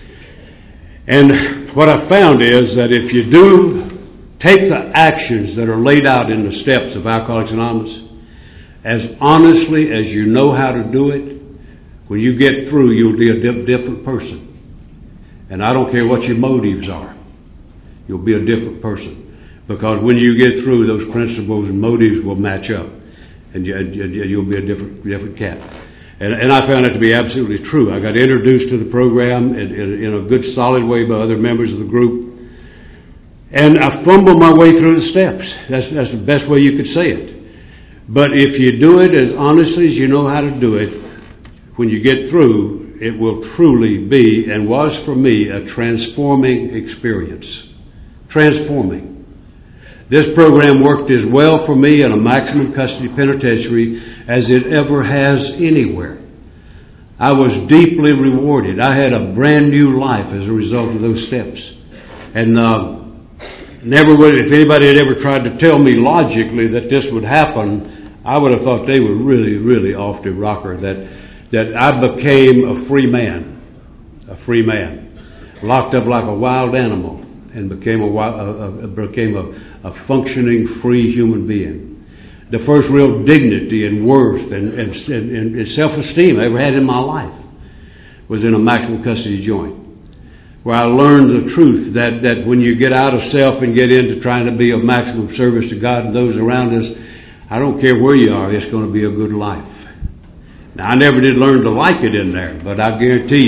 And what I found is that if you do take the actions that are laid out in the steps of Alcoholics Anonymous as honestly as you know how to do it, when you get through, you'll be a di- different person. And I don't care what your motives are. You'll be a different person. Because when you get through, those principles and motives will match up. And you, you, you'll be a different different cat. And, and I found it to be absolutely true. I got introduced to the program in, in, in a good, solid way by other members of the group. And I fumbled my way through the steps. That's, that's the best way you could say it. But if you do it as honestly as you know how to do it, when you get through, it will truly be, and was for me, a transforming experience. Transforming. This program worked as well for me in a maximum custody penitentiary as it ever has anywhere. I was deeply rewarded. I had a brand new life as a result of those steps. And uh, never would, if anybody had ever tried to tell me logically that this would happen, I would have thought they were really, really off the rocker. That that I became a free man, a free man, locked up like a wild animal, and became a, a, a became a, a functioning, free human being. The first real dignity and worth and, and, and, and self-esteem I ever had in my life was in a maximum custody joint, where I learned the truth that, that when you get out of self and get into trying to be of maximum service to God and those around us, I don't care where you are, it's going to be a good life. Now, I never did learn to like it in there, but I guarantee you,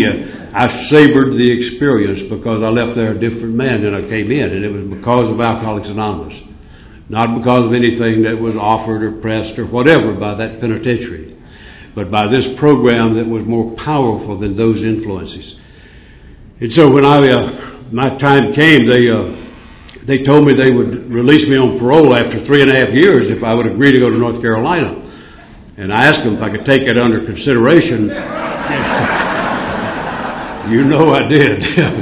I savored the experience because I left there a different man than I came in, and it was because of Alcoholics Anonymous. Not because of anything that was offered or pressed or whatever by that penitentiary, but by this program that was more powerful than those influences. And so when I uh, my time came, they uh, they told me they would release me on parole after three and a half years if I would agree to go to North Carolina. And I asked them if I could take it under consideration. You know I did.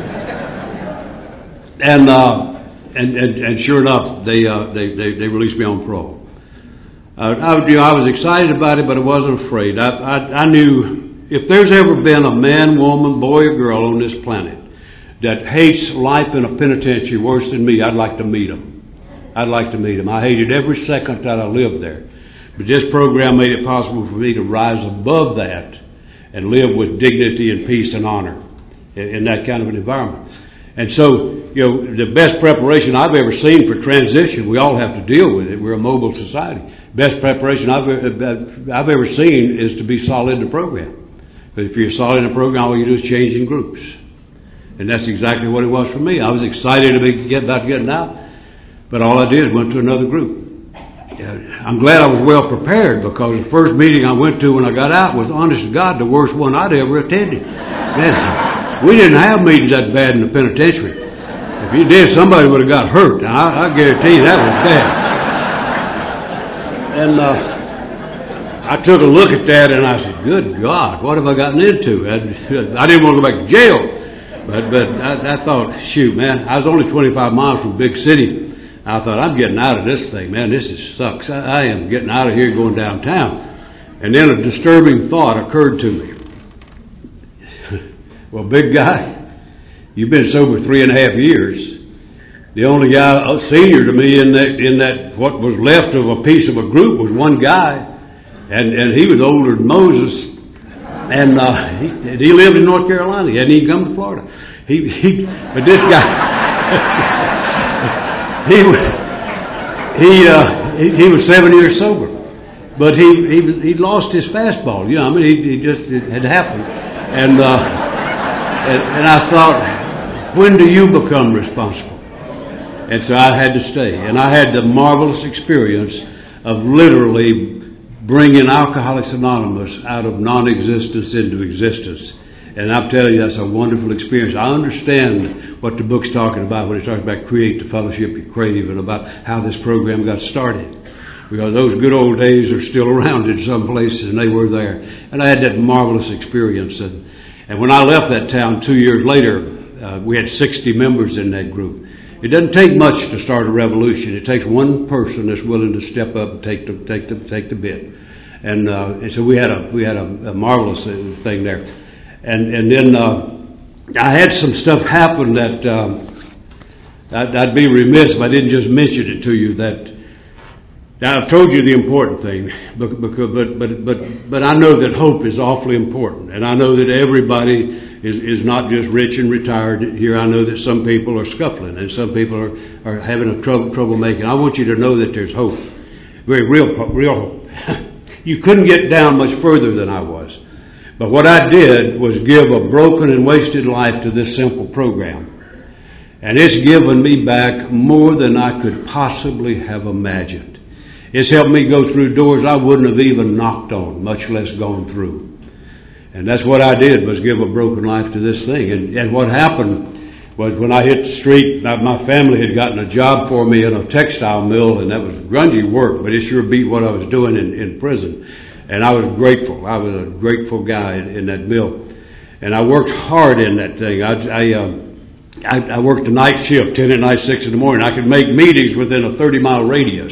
and. Uh, And, and, and sure enough, they, uh, they, they, they released me on parole. Uh, I, you know, I was excited about it, but I wasn't afraid. I, I, I knew if there's ever been a man, woman, boy, or girl on this planet that hates life in a penitentiary worse than me, I'd like to meet them. I'd like to meet them. I hated every second that I lived there. But this program made it possible for me to rise above that and live with dignity and peace and honor in, in that kind of an environment. And so, you know, the best preparation I've ever seen for transition, we all have to deal with it. We're a mobile society. Best preparation I've, I've ever seen is to be solid in the program. But if you're solid in the program, all you do is change in groups. And that's exactly what it was for me. I was excited to be get, about getting out, but all I did was went to another group. I'm glad I was well prepared, because the first meeting I went to when I got out was, honest to God, the worst one I'd ever attended. Man, we didn't have meetings that bad in the penitentiary. If you did, somebody would have got hurt. Now, I, I guarantee you that was bad. And uh, I took a look at that and I said, good God, what have I gotten into? I, I didn't want to go back to jail. But, but I, I thought, shoot, man, I was only twenty-five miles from a big city. I thought, I'm getting out of this thing, man. This is sucks. I, I am getting out of here going downtown. And then a disturbing thought occurred to me. Well, big guy, you've been sober three and a half years. The only guy senior to me in that in that what was left of a piece of a group was one guy, and and he was older than Moses, and uh, he he lived in North Carolina. He hadn't even come to Florida. He he, but this guy, he he uh, he, he was seven years sober, but he he was he lost his fastball. You know, I mean, he, he just it had happened, and. Uh, And, and I thought, when do you become responsible? And so I had to stay. And I had the marvelous experience of literally bringing Alcoholics Anonymous out of non-existence into existence. And I'm telling you, that's a wonderful experience. I understand what the book's talking about when it talks about create the fellowship you crave, and about how this program got started. Because those good old days are still around in some places, and they were there. And I had that marvelous experience. And And when I left that town two years later, uh, we had sixty members in that group. It doesn't take much to start a revolution. It takes one person that's willing to step up and take the take the take the bit. And, uh, and so we had a we had a, a marvelous thing there. And and then uh, I had some stuff happen that um, I'd, I'd be remiss if I didn't just mention it to you. That Now, I've told you the important thing, but but but but but I know that hope is awfully important, and I know that everybody is is not just rich and retired here. I know that some people are scuffling, and some people are, are having a trouble trouble making. I want you to know that there's hope, very real real hope. You couldn't get down much further than I was, but what I did was give a broken and wasted life to this simple program, and it's given me back more than I could possibly have imagined. It's helped me go through doors I wouldn't have even knocked on, much less gone through. And that's what I did, was give a broken life to this thing. And, and what happened was, when I hit the street, my family had gotten a job for me in a textile mill, and that was grungy work, but it sure beat what I was doing in, in prison. And I was grateful. I was a grateful guy in, in that mill. And I worked hard in that thing. I, I, um, I, I worked a night shift, ten at night, six in the morning. I could make meetings within a thirty-mile radius.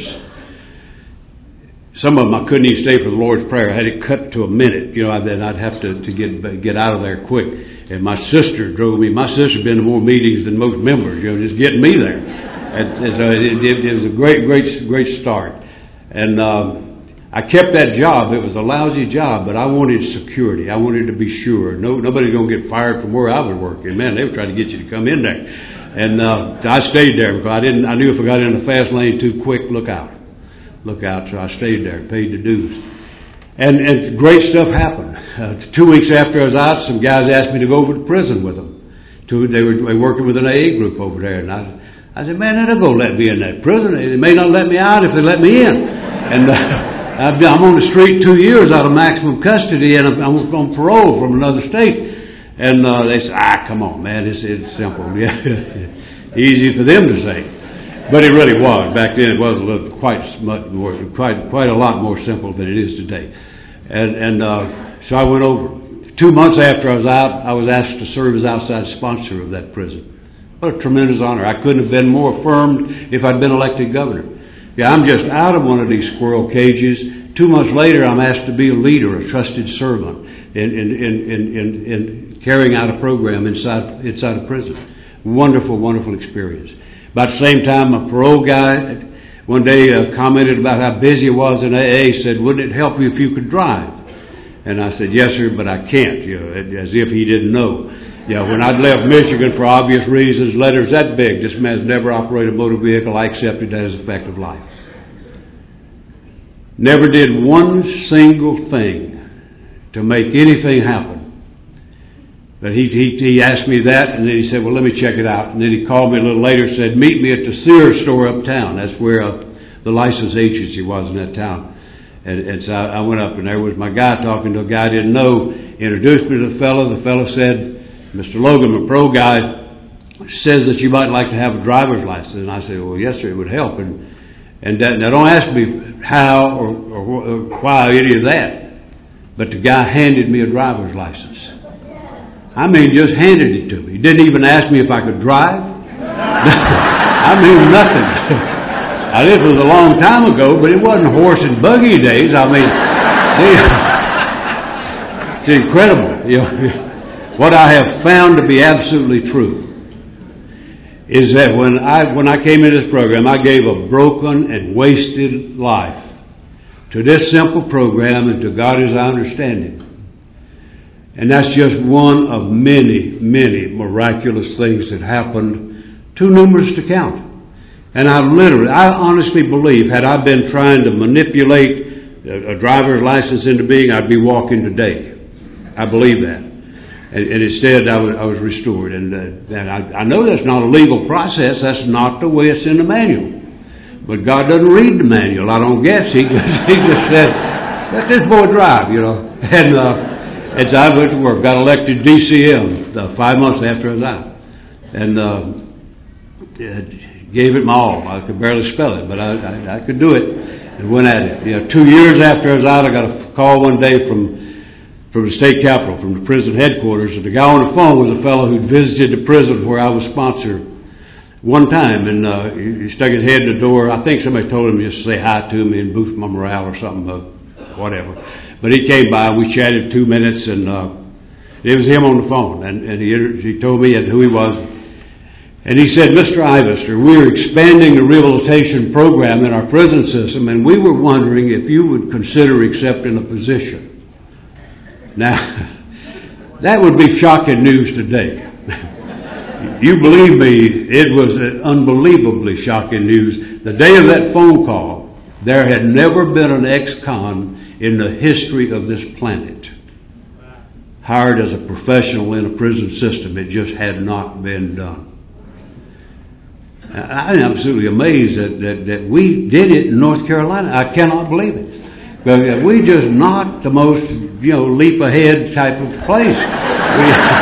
Some of them I couldn't even stay for the Lord's Prayer. I had it cut to a minute. You know, then I'd have to, to get get out of there quick. And my sister drove me. My sister's been to more meetings than most members, you know, just getting me there. And, and so it, it, it was a great, great, great start. And um, I kept that job. It was a lousy job, but I wanted security. I wanted to be sure. No, nobody's going to get fired from where I was working. Man, they were trying to get you to come in there. And uh, so I stayed there because I didn't. I knew if I got in the fast lane too quick, look out. Look out, so I stayed there, paid the dues. And, and great stuff happened. Uh, two weeks after I was out, some guys asked me to go over to prison with them. Two, they were, they were working with an A A group over there, and I, I said, man, they're not going to let me in that prison. They may not let me out if they let me in. And uh, I've been, I'm on the street two years out of maximum custody, and I'm, I'm on parole from another state. And uh, they said, ah, come on, man, it's, it's simple. Easy for them to say. But it really was. Back then it was a little, quite much more, quite quite a lot more simple than it is today. And, and uh, so I went over. Two months after I was out, I was asked to serve as outside sponsor of that prison. What a tremendous honor. I couldn't have been more affirmed if I'd been elected governor. Yeah, I'm just out of one of these squirrel cages. Two months later, I'm asked to be a leader, a trusted servant in, in, in, in, in, in carrying out a program inside inside a prison. Wonderful, wonderful experience. About the same time, a parole guy one day uh, commented about how busy it was in A A. Said, wouldn't it help you if you could drive? And I said, yes, sir, but I can't, you know, as if he didn't know. Yeah, when I'd left Michigan for obvious reasons, letters that big, this man's never operated a motor vehicle, I accepted that as a fact of life. Never did one single thing to make anything happen. But he, he he asked me that, and then he said, well, let me check it out. And then he called me a little later and said, meet me at the Sears store uptown. That's where uh, the license agency was in that town. And, and so I, I went up, and there was my guy talking to a guy I didn't know. He introduced me to the fellow. The fellow said, Mister Logan, the pro guy, says that you might like to have a driver's license. And I said, well, yes, sir, it would help. And and that, now don't ask me how or, or, or why any of that. But the guy handed me a driver's license. I mean, just handed it to me. He didn't even ask me if I could drive. I mean, nothing. Now, this was a long time ago, but it wasn't horse and buggy days. I mean, it's incredible. You know, what I have found to be absolutely true is that when I when I came into this program, I gave a broken and wasted life to this simple program and to God as I understand it. And that's just one of many, many miraculous things that happened, too numerous to count. And I literally, I honestly believe, had I been trying to manipulate a driver's license into being, I'd be walking today. I believe that. And, and instead, I was, I was restored. And, uh, and I, I know that's not a legal process. That's not the way it's in the manual. But God doesn't read the manual, I don't guess. He just, he just said, let this boy drive, you know. And, uh, And so I went to work, got elected D C M uh, five months after I was out, and uh, gave it my all. I could barely spell it, but I, I, I could do it, and went at it. You know, two years after I was out, I got a call one day from from the state capitol, from the prison headquarters, and the guy on the phone was a fellow who'd visited the prison where I was sponsor one time, and uh, he, he stuck his head in the door. I think somebody told him just to say hi to me and boost my morale or something, uh, whatever. But he came by, we chatted two minutes, and uh, it was him on the phone. And, and he, he told me who he was. And he said, Mister Ivester, we're expanding the rehabilitation program in our prison system, and we were wondering if you would consider accepting a position. Now, that would be shocking news today. You believe me, it was unbelievably shocking news. The day of that phone call, there had never been an ex-con in the history of this planet hired as a professional in a prison system. It just had not been done. I'm absolutely amazed that, that, that we did it in North Carolina. I cannot believe it. But we just not the most, you know, leap ahead type of place. We,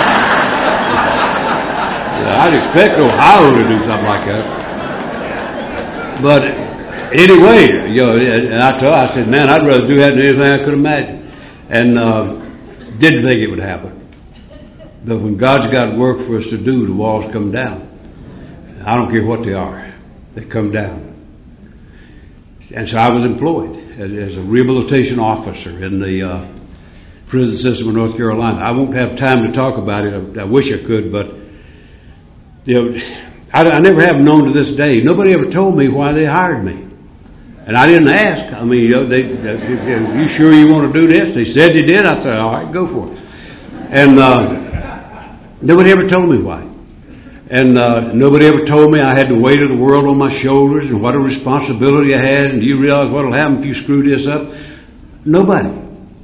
I'd expect Ohio to do something like that. But anyway, you know, and I told, I said, man, I'd rather do that than anything I could imagine. And uh, didn't think it would happen. But when God's got work for us to do, the walls come down. I don't care what they are. They come down. And so I was employed as, as a rehabilitation officer in the uh, prison system of North Carolina. I won't have time to talk about it. I, I wish I could, but you know, I, I never have known to this day. Nobody ever told me why they hired me. And I didn't ask. I mean, you know, they, they, you sure you want to do this? They said they did. I said, all right, go for it. And uh, nobody ever told me why. And uh, nobody ever told me I had the weight of the world on my shoulders and what a responsibility I had. And do you realize what will happen if you screw this up? Nobody.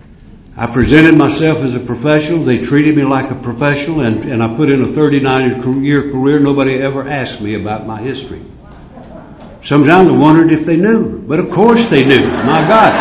I presented myself as a professional. They treated me like a professional, and, and I put in a thirty-nine year career. Nobody ever asked me about my history. Sometimes I wondered if they knew, but of course they knew. My God.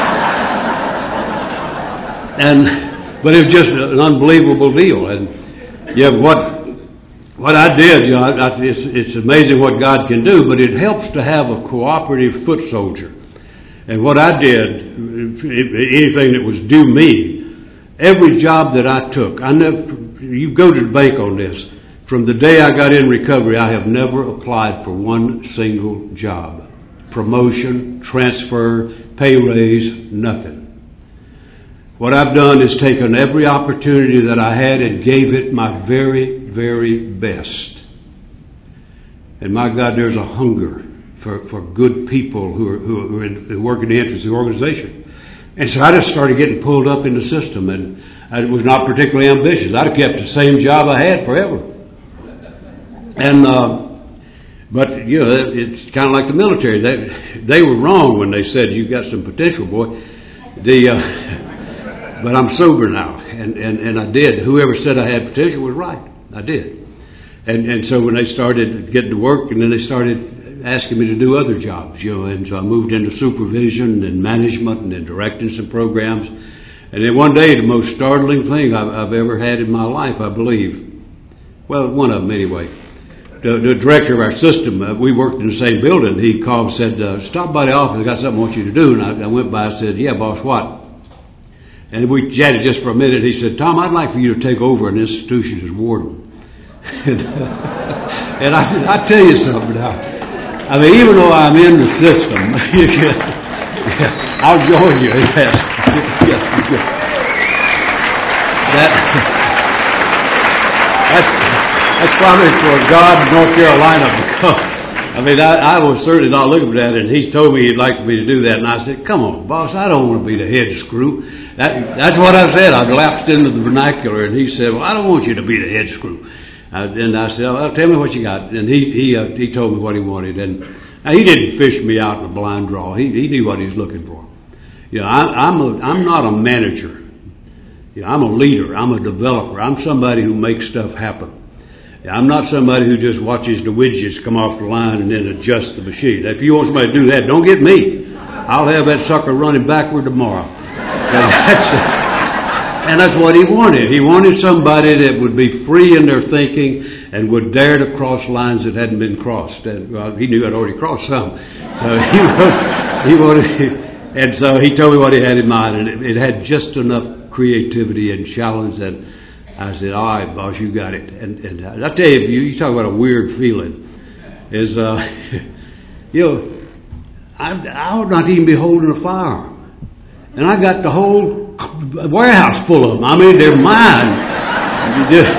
And but it was just an unbelievable deal. And yeah, what what I did, you know, I, it's, it's amazing what God can do. But it helps to have a cooperative foot soldier. And what I did, anything that was due me. Every job that I took, I never, you go to the bank on this. From the day I got in recovery, I have never applied for one single job. Promotion, transfer, pay raise, nothing. What I've done is taken every opportunity that I had and gave it my very, very best. And my God, there's a hunger for, for good people who are, who are in, who work in the interest of the organization. And so I just started getting pulled up in the system, and I was not particularly ambitious. I'd have kept the same job I had forever. And, uh, but, you know, it's kind of like the military. They, they were wrong when they said, you got some potential, boy. The, uh, but I'm sober now, and, and, and I did. Whoever said I had potential was right. I did. And, and so when they started getting to work, and then they started asking me to do other jobs, you know, and so I moved into supervision and management and then directing some programs. And then one day, the most startling thing I've, I've ever had in my life, I believe, well, one of them anyway, the, the director of our system, uh, we worked in the same building, he called and said, uh, stop by the office, I got something I want you to do. And I, I went by and said, yeah, boss, what? And we chatted just for a minute. He said, Tom, I'd like for you to take over an institution as warden. and and I, I tell you something now. I mean, even though I'm in the system, I'll join you. Yes. that, that's, that's probably for God, North Carolina. Because, I mean, I, I was certainly not looking for that, and he told me he'd like me to do that. And I said, come on, boss, I don't want to be the head screw. That, that's what I said. I lapsed into the vernacular, and he said, well, I don't want you to be the head screw. Uh, and I said, well, tell me what you got. And he he uh, he told me what he wanted. And now, he didn't fish me out in a blind draw. He he knew what he was looking for. You know, I, I'm a, I'm not a manager. You know, I'm a leader. I'm a developer. I'm somebody who makes stuff happen. You know, I'm not somebody who just watches the widgets come off the line and then adjusts the machine. If you want somebody to do that, don't get me. I'll have that sucker running backward tomorrow. And that's And that's what he wanted. He wanted somebody that would be free in their thinking and would dare to cross lines that hadn't been crossed. And well, he knew I'd already crossed some. So he, he wanted, and so he told me what he had in mind, and it, it had just enough creativity and challenge that I said, all right, boss, you got it. And, and I tell you, you, you talk about a weird feeling, is, uh, you know, I, I ought not even be holding a firearm. And I got the whole warehouse full of them. I mean, they're mine. Just,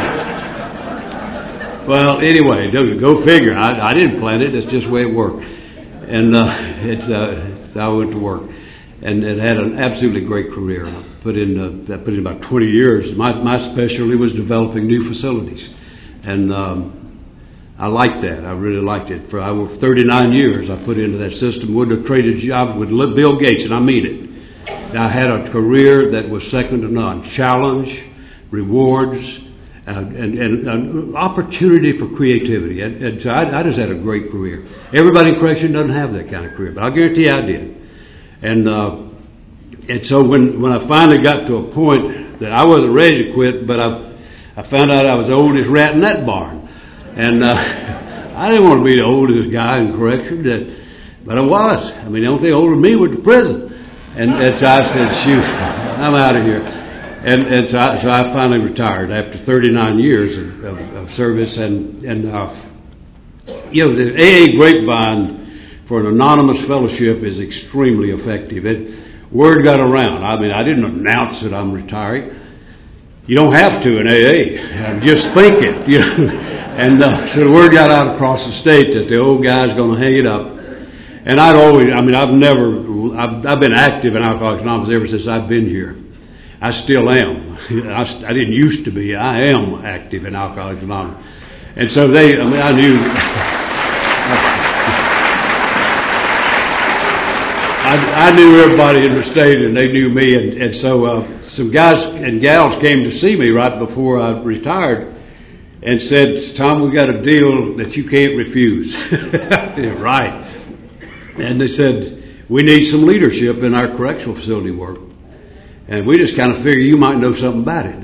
well, anyway, go figure. I, I didn't plan it. That's just the way it worked. And uh, it's, uh, so I went to work, and it had an absolutely great career. I put in, uh, I put in about twenty years. My my specialty was developing new facilities, and um, I liked that. I really liked it. For I worked thirty-nine years. I put into that system. Would have traded jobs with Bill Gates, and I mean it. I had a career that was second to none. Challenge, rewards, uh, and, and, and opportunity for creativity. And, and so I, I just had a great career. Everybody in correction doesn't have that kind of career, but I guarantee I did. And uh, and so when, when I finally got to a point that I wasn't ready to quit, but I I found out I was the oldest rat in that barn. And uh, I didn't want to be the oldest guy in correction, that, but I was. I mean, the only thing older than me was the prison. And, and so I said, shoot, I'm out of here. And, and so, I, so I finally retired after thirty-nine years of, of, of service. And, and uh, you know, the A A Grapevine for an anonymous fellowship is extremely effective. It, word got around. I mean, I didn't announce that I'm retiring. You don't have to in A A. Just think it. You know? And uh, so the word got out across the state that the old guy's going to hang it up. And I'd always, I mean, I've never, I've, I've been active in Alcoholics Anonymous ever since I've been here. I still am. I, I didn't used to be. I am active in Alcoholics Anonymous. And so they, I mean, I knew, I, I knew everybody in the state, and they knew me, and, and so uh, some guys and gals came to see me right before I retired and said, "Tom, we got a deal that you can't refuse." Right. And they said, "We need some leadership in our correctional facility work. And we just kind of figure you might know something about it."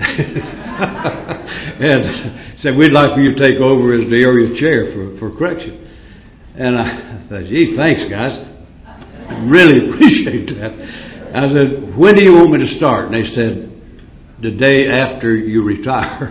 And said, "We'd like for you to take over as the area chair for, for correction." And I thought, "Gee, thanks, guys. I really appreciate that." I said, "When do you want me to start?" And they said, "The day after you retire."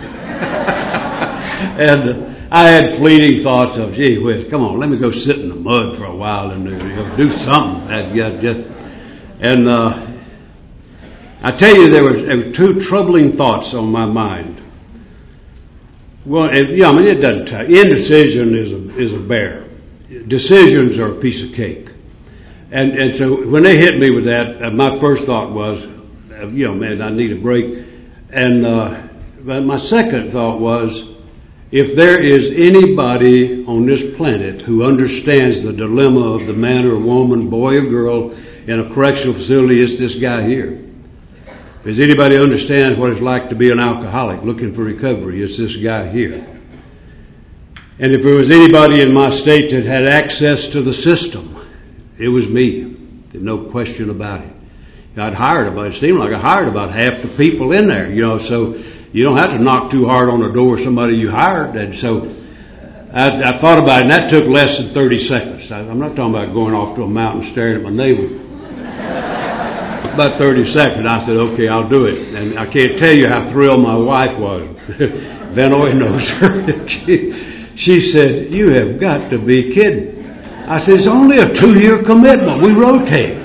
And I had fleeting thoughts of, "Gee whiz, come on, let me go sit in the mud for a while and you know, do something." And uh, I tell you, there were, there were two troubling thoughts on my mind. Well, it, yeah, I mean, it doesn't tell. Indecision is a, is a bear. Decisions are a piece of cake. And and so when they hit me with that, uh, my first thought was, uh, you know, man, I need a break. And uh, but my second thought was, if there is anybody on this planet who understands the dilemma of the man or woman, boy or girl in a correctional facility, it's this guy here. Does anybody understand what it's like to be an alcoholic looking for recovery? It's this guy here. And if there was anybody in my state that had access to the system, it was me. There's no question about it. I'd hired about, it seemed like I hired about half the people in there, you know, so you don't have to knock too hard on the door of somebody you hired. And so I, I thought about it, and that took less than thirty seconds. I, I'm not talking about going off to a mountain staring at my neighbor. About thirty seconds, I said, "Okay, I'll do it." And I can't tell you how thrilled my wife was. Vanoy knows her. she, she said, "You have got to be kidding." I said, "It's only a two-year commitment. We rotate."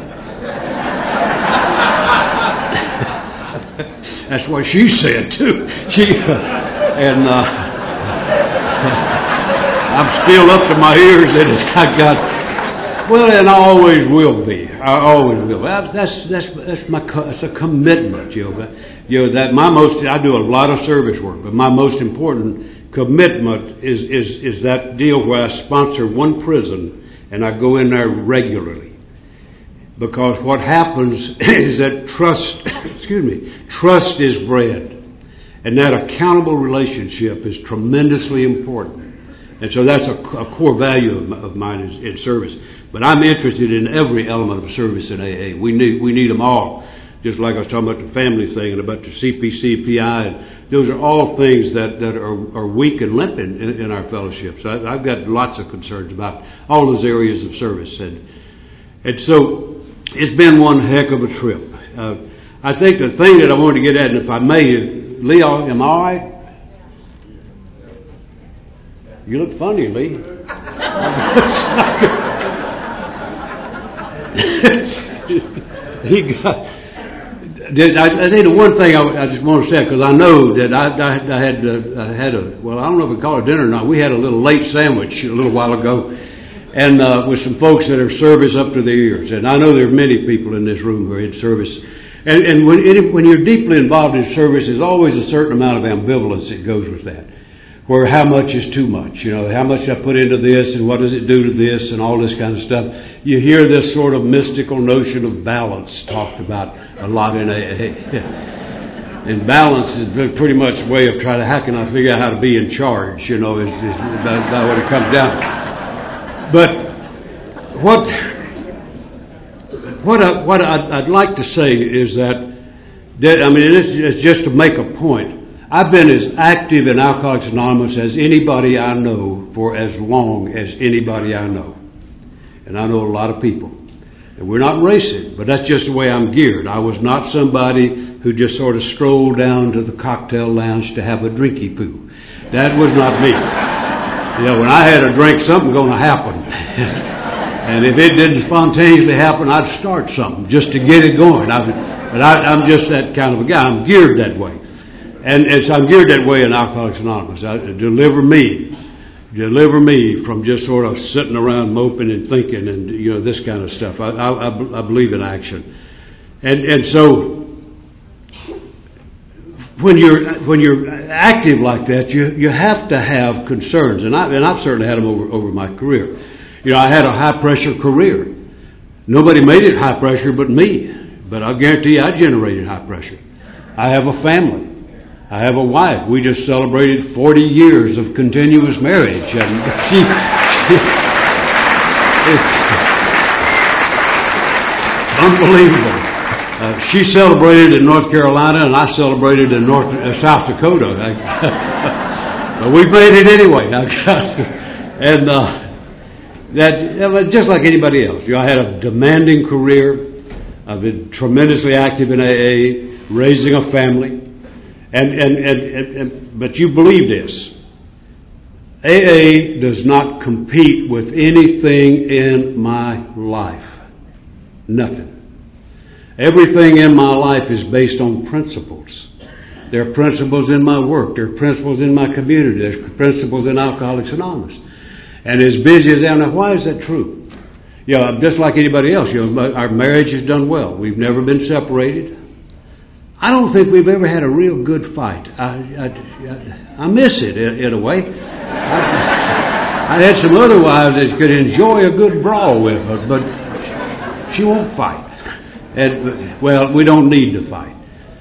That's what she said, too. She And uh, I'm still up to my ears in it. I got... Well, and I always will be. I always will. That's that's that's my it's a commitment, you know. You know that my most I do a lot of service work, but my most important commitment is is is that deal where I sponsor one prison and I go in there regularly. Because what happens is that trust, excuse me, trust is bred, and that accountable relationship is tremendously important. And so that's a, a core value of, of mine is in service. But I'm interested in every element of service in A A. We need we need them all. Just like I was talking about the family thing and about the C P C, P I. And those are all things that, that are, are weak and limp in, in, in our fellowships. So I, I've got lots of concerns about all those areas of service. And, and so it's been one heck of a trip. Uh, I think the thing that I wanted to get at, and if I may, Leo, am I all right? You look funny, Lee. he got. Did, I, I think the one thing I, I just want to say, because I know that I, I, I had uh, I had a well, I don't know if we call it dinner or not. We had a little late sandwich a little while ago, and uh, with some folks that are service up to their ears. And I know there are many people in this room who are in service. And, and when when you're deeply involved in service, there's always a certain amount of ambivalence that goes with that. Where how much is too much, you know, how much I put into this and what does it do to this and all this kind of stuff. You hear this sort of mystical notion of balance talked about a lot in A A. And balance is pretty much a way of trying to, how can I figure out how to be in charge, you know, is, is about, about what it comes down. But what what, I, what I'd, I'd like to say is that, that I mean, it's just to make a point. I've been as active in Alcoholics Anonymous as anybody I know for as long as anybody I know. And I know a lot of people. And we're not racist, but that's just the way I'm geared. I was not somebody who just sort of strolled down to the cocktail lounge to have a drinky poo. That was not me. You know, when I had a drink, something's going to happen. And if it didn't spontaneously happen, I'd start something just to get it going. I, but I, I'm just that kind of a guy. I'm geared that way. And, and so I'm geared that way in Alcoholics Anonymous. I, deliver me. Deliver me from just sort of sitting around moping and thinking and, you know, this kind of stuff. I, I, I believe in action. And, and so when you're, when you're active like that, you, you have to have concerns. And, I, and I've certainly had them over, over my career. You know, I had a high pressure career. Nobody made it high pressure but me. But I guarantee you I generated high pressure. I have a family. I have a wife. We just celebrated forty years of continuous marriage. And she, she it's unbelievable. Uh, she celebrated in North Carolina, and I celebrated in North uh, South Dakota. But we made it anyway. And uh, that, just like anybody else, you know, I had a demanding career. I've been tremendously active in A A, raising a family. And, and, and, and, and but you believe this. A A does not compete with anything in my life. Nothing. Everything in my life is based on principles. There are principles in my work. There are principles in my community. There's principles in Alcoholics Anonymous. And as busy as I am, now why is that true? You know, just like anybody else, you know, our marriage has done well. We've never been separated. I don't think we've ever had a real good fight. I I, I miss it in, in a way. I, I had some other wives that could enjoy a good brawl with her, but she won't fight. And well, we don't need to fight.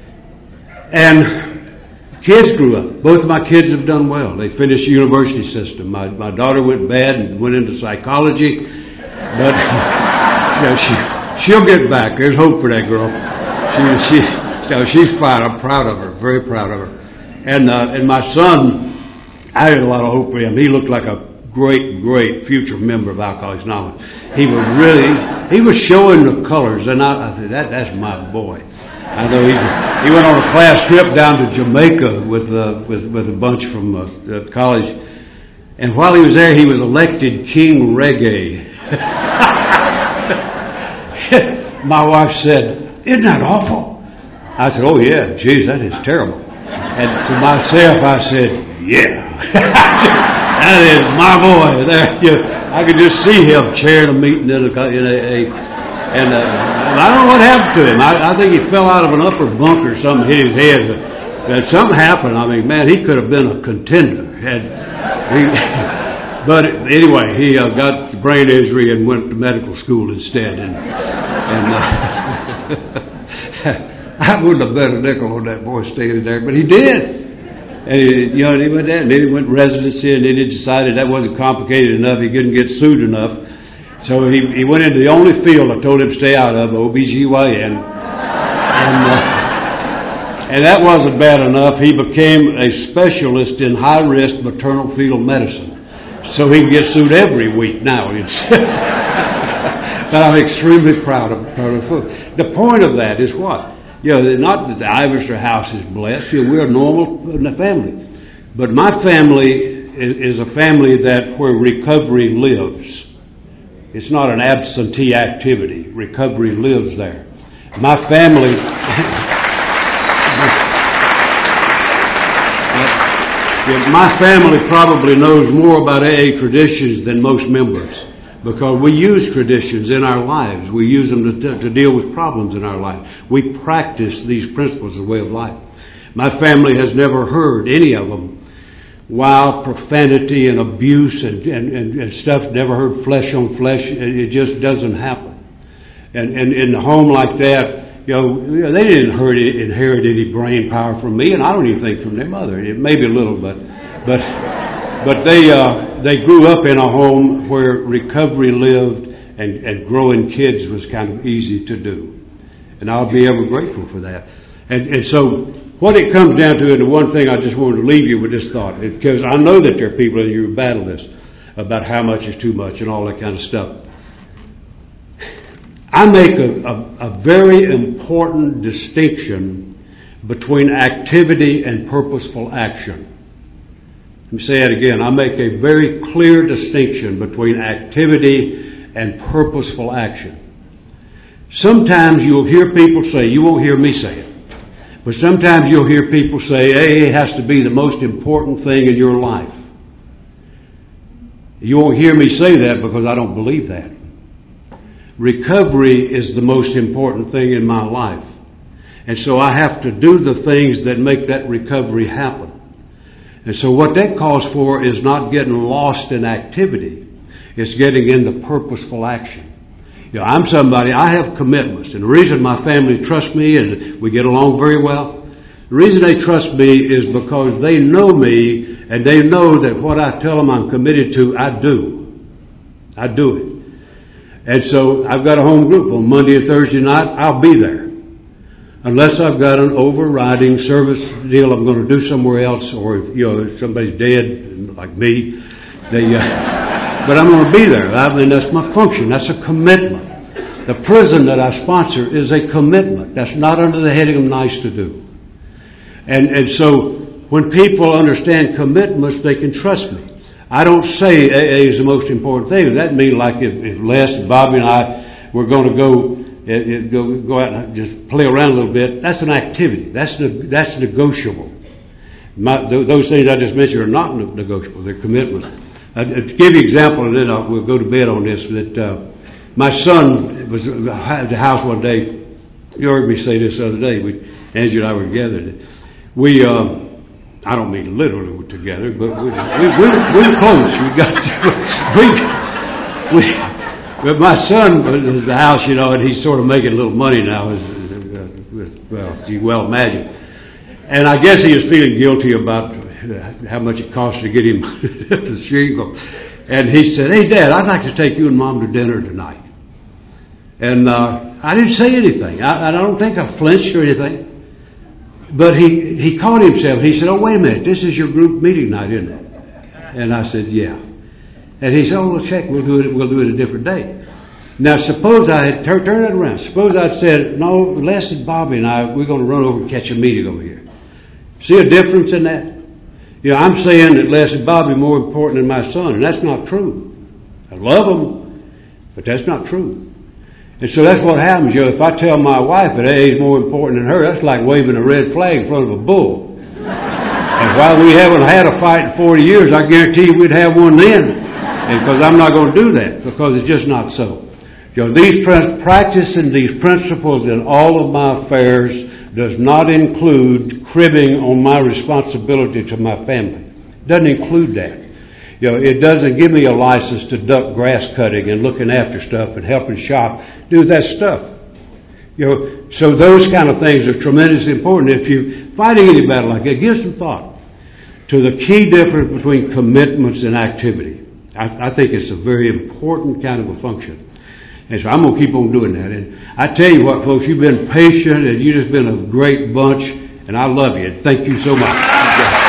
And kids grew up. Both of my kids have done well. They finished the university system. My my daughter went bad and went into psychology, but you know, she she'll get back. There's hope for that girl. She she. So she's fine. I'm proud of her. Very proud of her. And uh, and my son, I had a lot of hope for him. He looked like a great, great future member of Alcoholics Anonymous. He was really, he was showing the colors, and I, I said, that that's my boy. I know he he went on a class trip down to Jamaica with uh, with with a bunch from uh, uh, college, and while he was there, he was elected King Reggae. My wife said, "Isn't that awful?" I said, "Oh yeah, geez, that is terrible." And to myself, I said, "Yeah, that is my boy." There, you know, I could just see him chairing a meeting in a, in a, a and, uh, and I don't know what happened to him. I, I think he fell out of an upper bunk or something, hit his head. But, but something happened. I mean, man, he could have been a contender. And he, but anyway, he uh, got brain injury and went to medical school instead. And. and uh, I wouldn't have bet a nickel on that boy staying there, but he did. And he, you know, and he went there, and then he went to residency, and then he decided that wasn't complicated enough. He couldn't get sued enough, so he he went into the only field I told him to stay out of, O B G Y N, and uh, and that wasn't bad enough. He became a specialist in high risk maternal fetal medicine, so he can get sued every week now. But I'm extremely proud of proud of him. The point of that is what? You know, not that the Ivester house is blessed. You know, we're a normal family. But my family is a family that where recovery lives. It's not an absentee activity. Recovery lives there. My family... my family probably knows more about A A traditions than most members. Because we use traditions in our lives. We use them to, to deal with problems in our life. We practice these principles of way of life. My family has never heard any of them. Wild profanity and abuse and, and, and, and stuff, never heard flesh on flesh. It just doesn't happen. And, and in a home like that, you know, they didn't inherit any brain power from me, and I don't even think from their mother. It may be a little, but... but But they uh, they grew up in a home where recovery lived, and, and growing kids was kind of easy to do. And I'll be ever grateful for that. And, and so what it comes down to, and the one thing I just wanted to leave you with this thought, because I know that there are people in you who battle this, about how much is too much and all that kind of stuff. I make a, a, a very important distinction between activity and purposeful action. Let me say it again. I make a very clear distinction between activity and purposeful action. Sometimes you'll hear people say, you won't hear me say it, but sometimes you'll hear people say, A A has to be the most important thing in your life. You won't hear me say that because I don't believe that. Recovery is the most important thing in my life. And so I have to do the things that make that recovery happen. And so what that calls for is not getting lost in activity. It's getting into purposeful action. You know, I'm somebody, I have commitments. And the reason my family trusts me and we get along very well, the reason they trust me is because they know me and they know that what I tell them I'm committed to, I do. I do it. And so I've got a home group on Monday and Thursday night. I'll be there. Unless I've got an overriding service deal I'm going to do somewhere else, or, you know, if somebody's dead, like me, they, uh, but I'm going to be there. I mean, that's my function. That's a commitment. The prison that I sponsor is a commitment. That's not under the heading of nice to do. And, and so when people understand commitments, they can trust me. I don't say A A is the most important thing. That means like if, if Les and Bobby and I were going to go It, it, go, go out and just play around a little bit. That's an activity. That's ne- that's negotiable. My, th- those things I just mentioned are not ne- negotiable. They're commitments. Uh, to give you an example, and then I'll, we'll go to bed on this, that uh, my son was at the house one day. You heard me say this the other day. We, Angie and I were together. We, uh, I don't mean literally we're together, but we, we, we, we were close. We got we we. But my son was at the house, you know, and he's sort of making a little money now, as, uh, well, you well imagine. And I guess he was feeling guilty about how much it cost to get him to Shingle. And he said, "Hey, Dad, I'd like to take you and Mom to dinner tonight." And uh, I didn't say anything. I, I don't think I flinched or anything. But he, he caught himself. He said, "Oh, wait a minute, this is your group meeting night, isn't it?" And I said, "Yeah." And he said, "Oh, well, check, we'll do it, we'll do it a different day." Now, suppose I had tur- turned it around. Suppose I'd said, "No, Les and Bobby and I, we're going to run over and catch a meeting over here." See a difference in that? You know, I'm saying that Les and Bobby are more important than my son, and that's not true. I love them, but that's not true. And so that's what happens. You know, if I tell my wife that A A is more important than her, that's like waving a red flag in front of a bull. And while we haven't had a fight in forty years, I guarantee you we'd have one then. Because I'm not going to do that, because it's just not so. You know, these practicing these principles in all of my affairs does not include cribbing on my responsibility to my family. It doesn't include that. You know, it doesn't give me a license to duck grass cutting and looking after stuff and helping shop, do that stuff. You know, so those kind of things are tremendously important. If you're fighting any battle like that, give some thought to the key difference between commitments and activity. I, I think it's a very important kind of a function. And so I'm going to keep on doing that. And I tell you what, folks, you've been patient and you've just been a great bunch. And I love you. Thank you so much.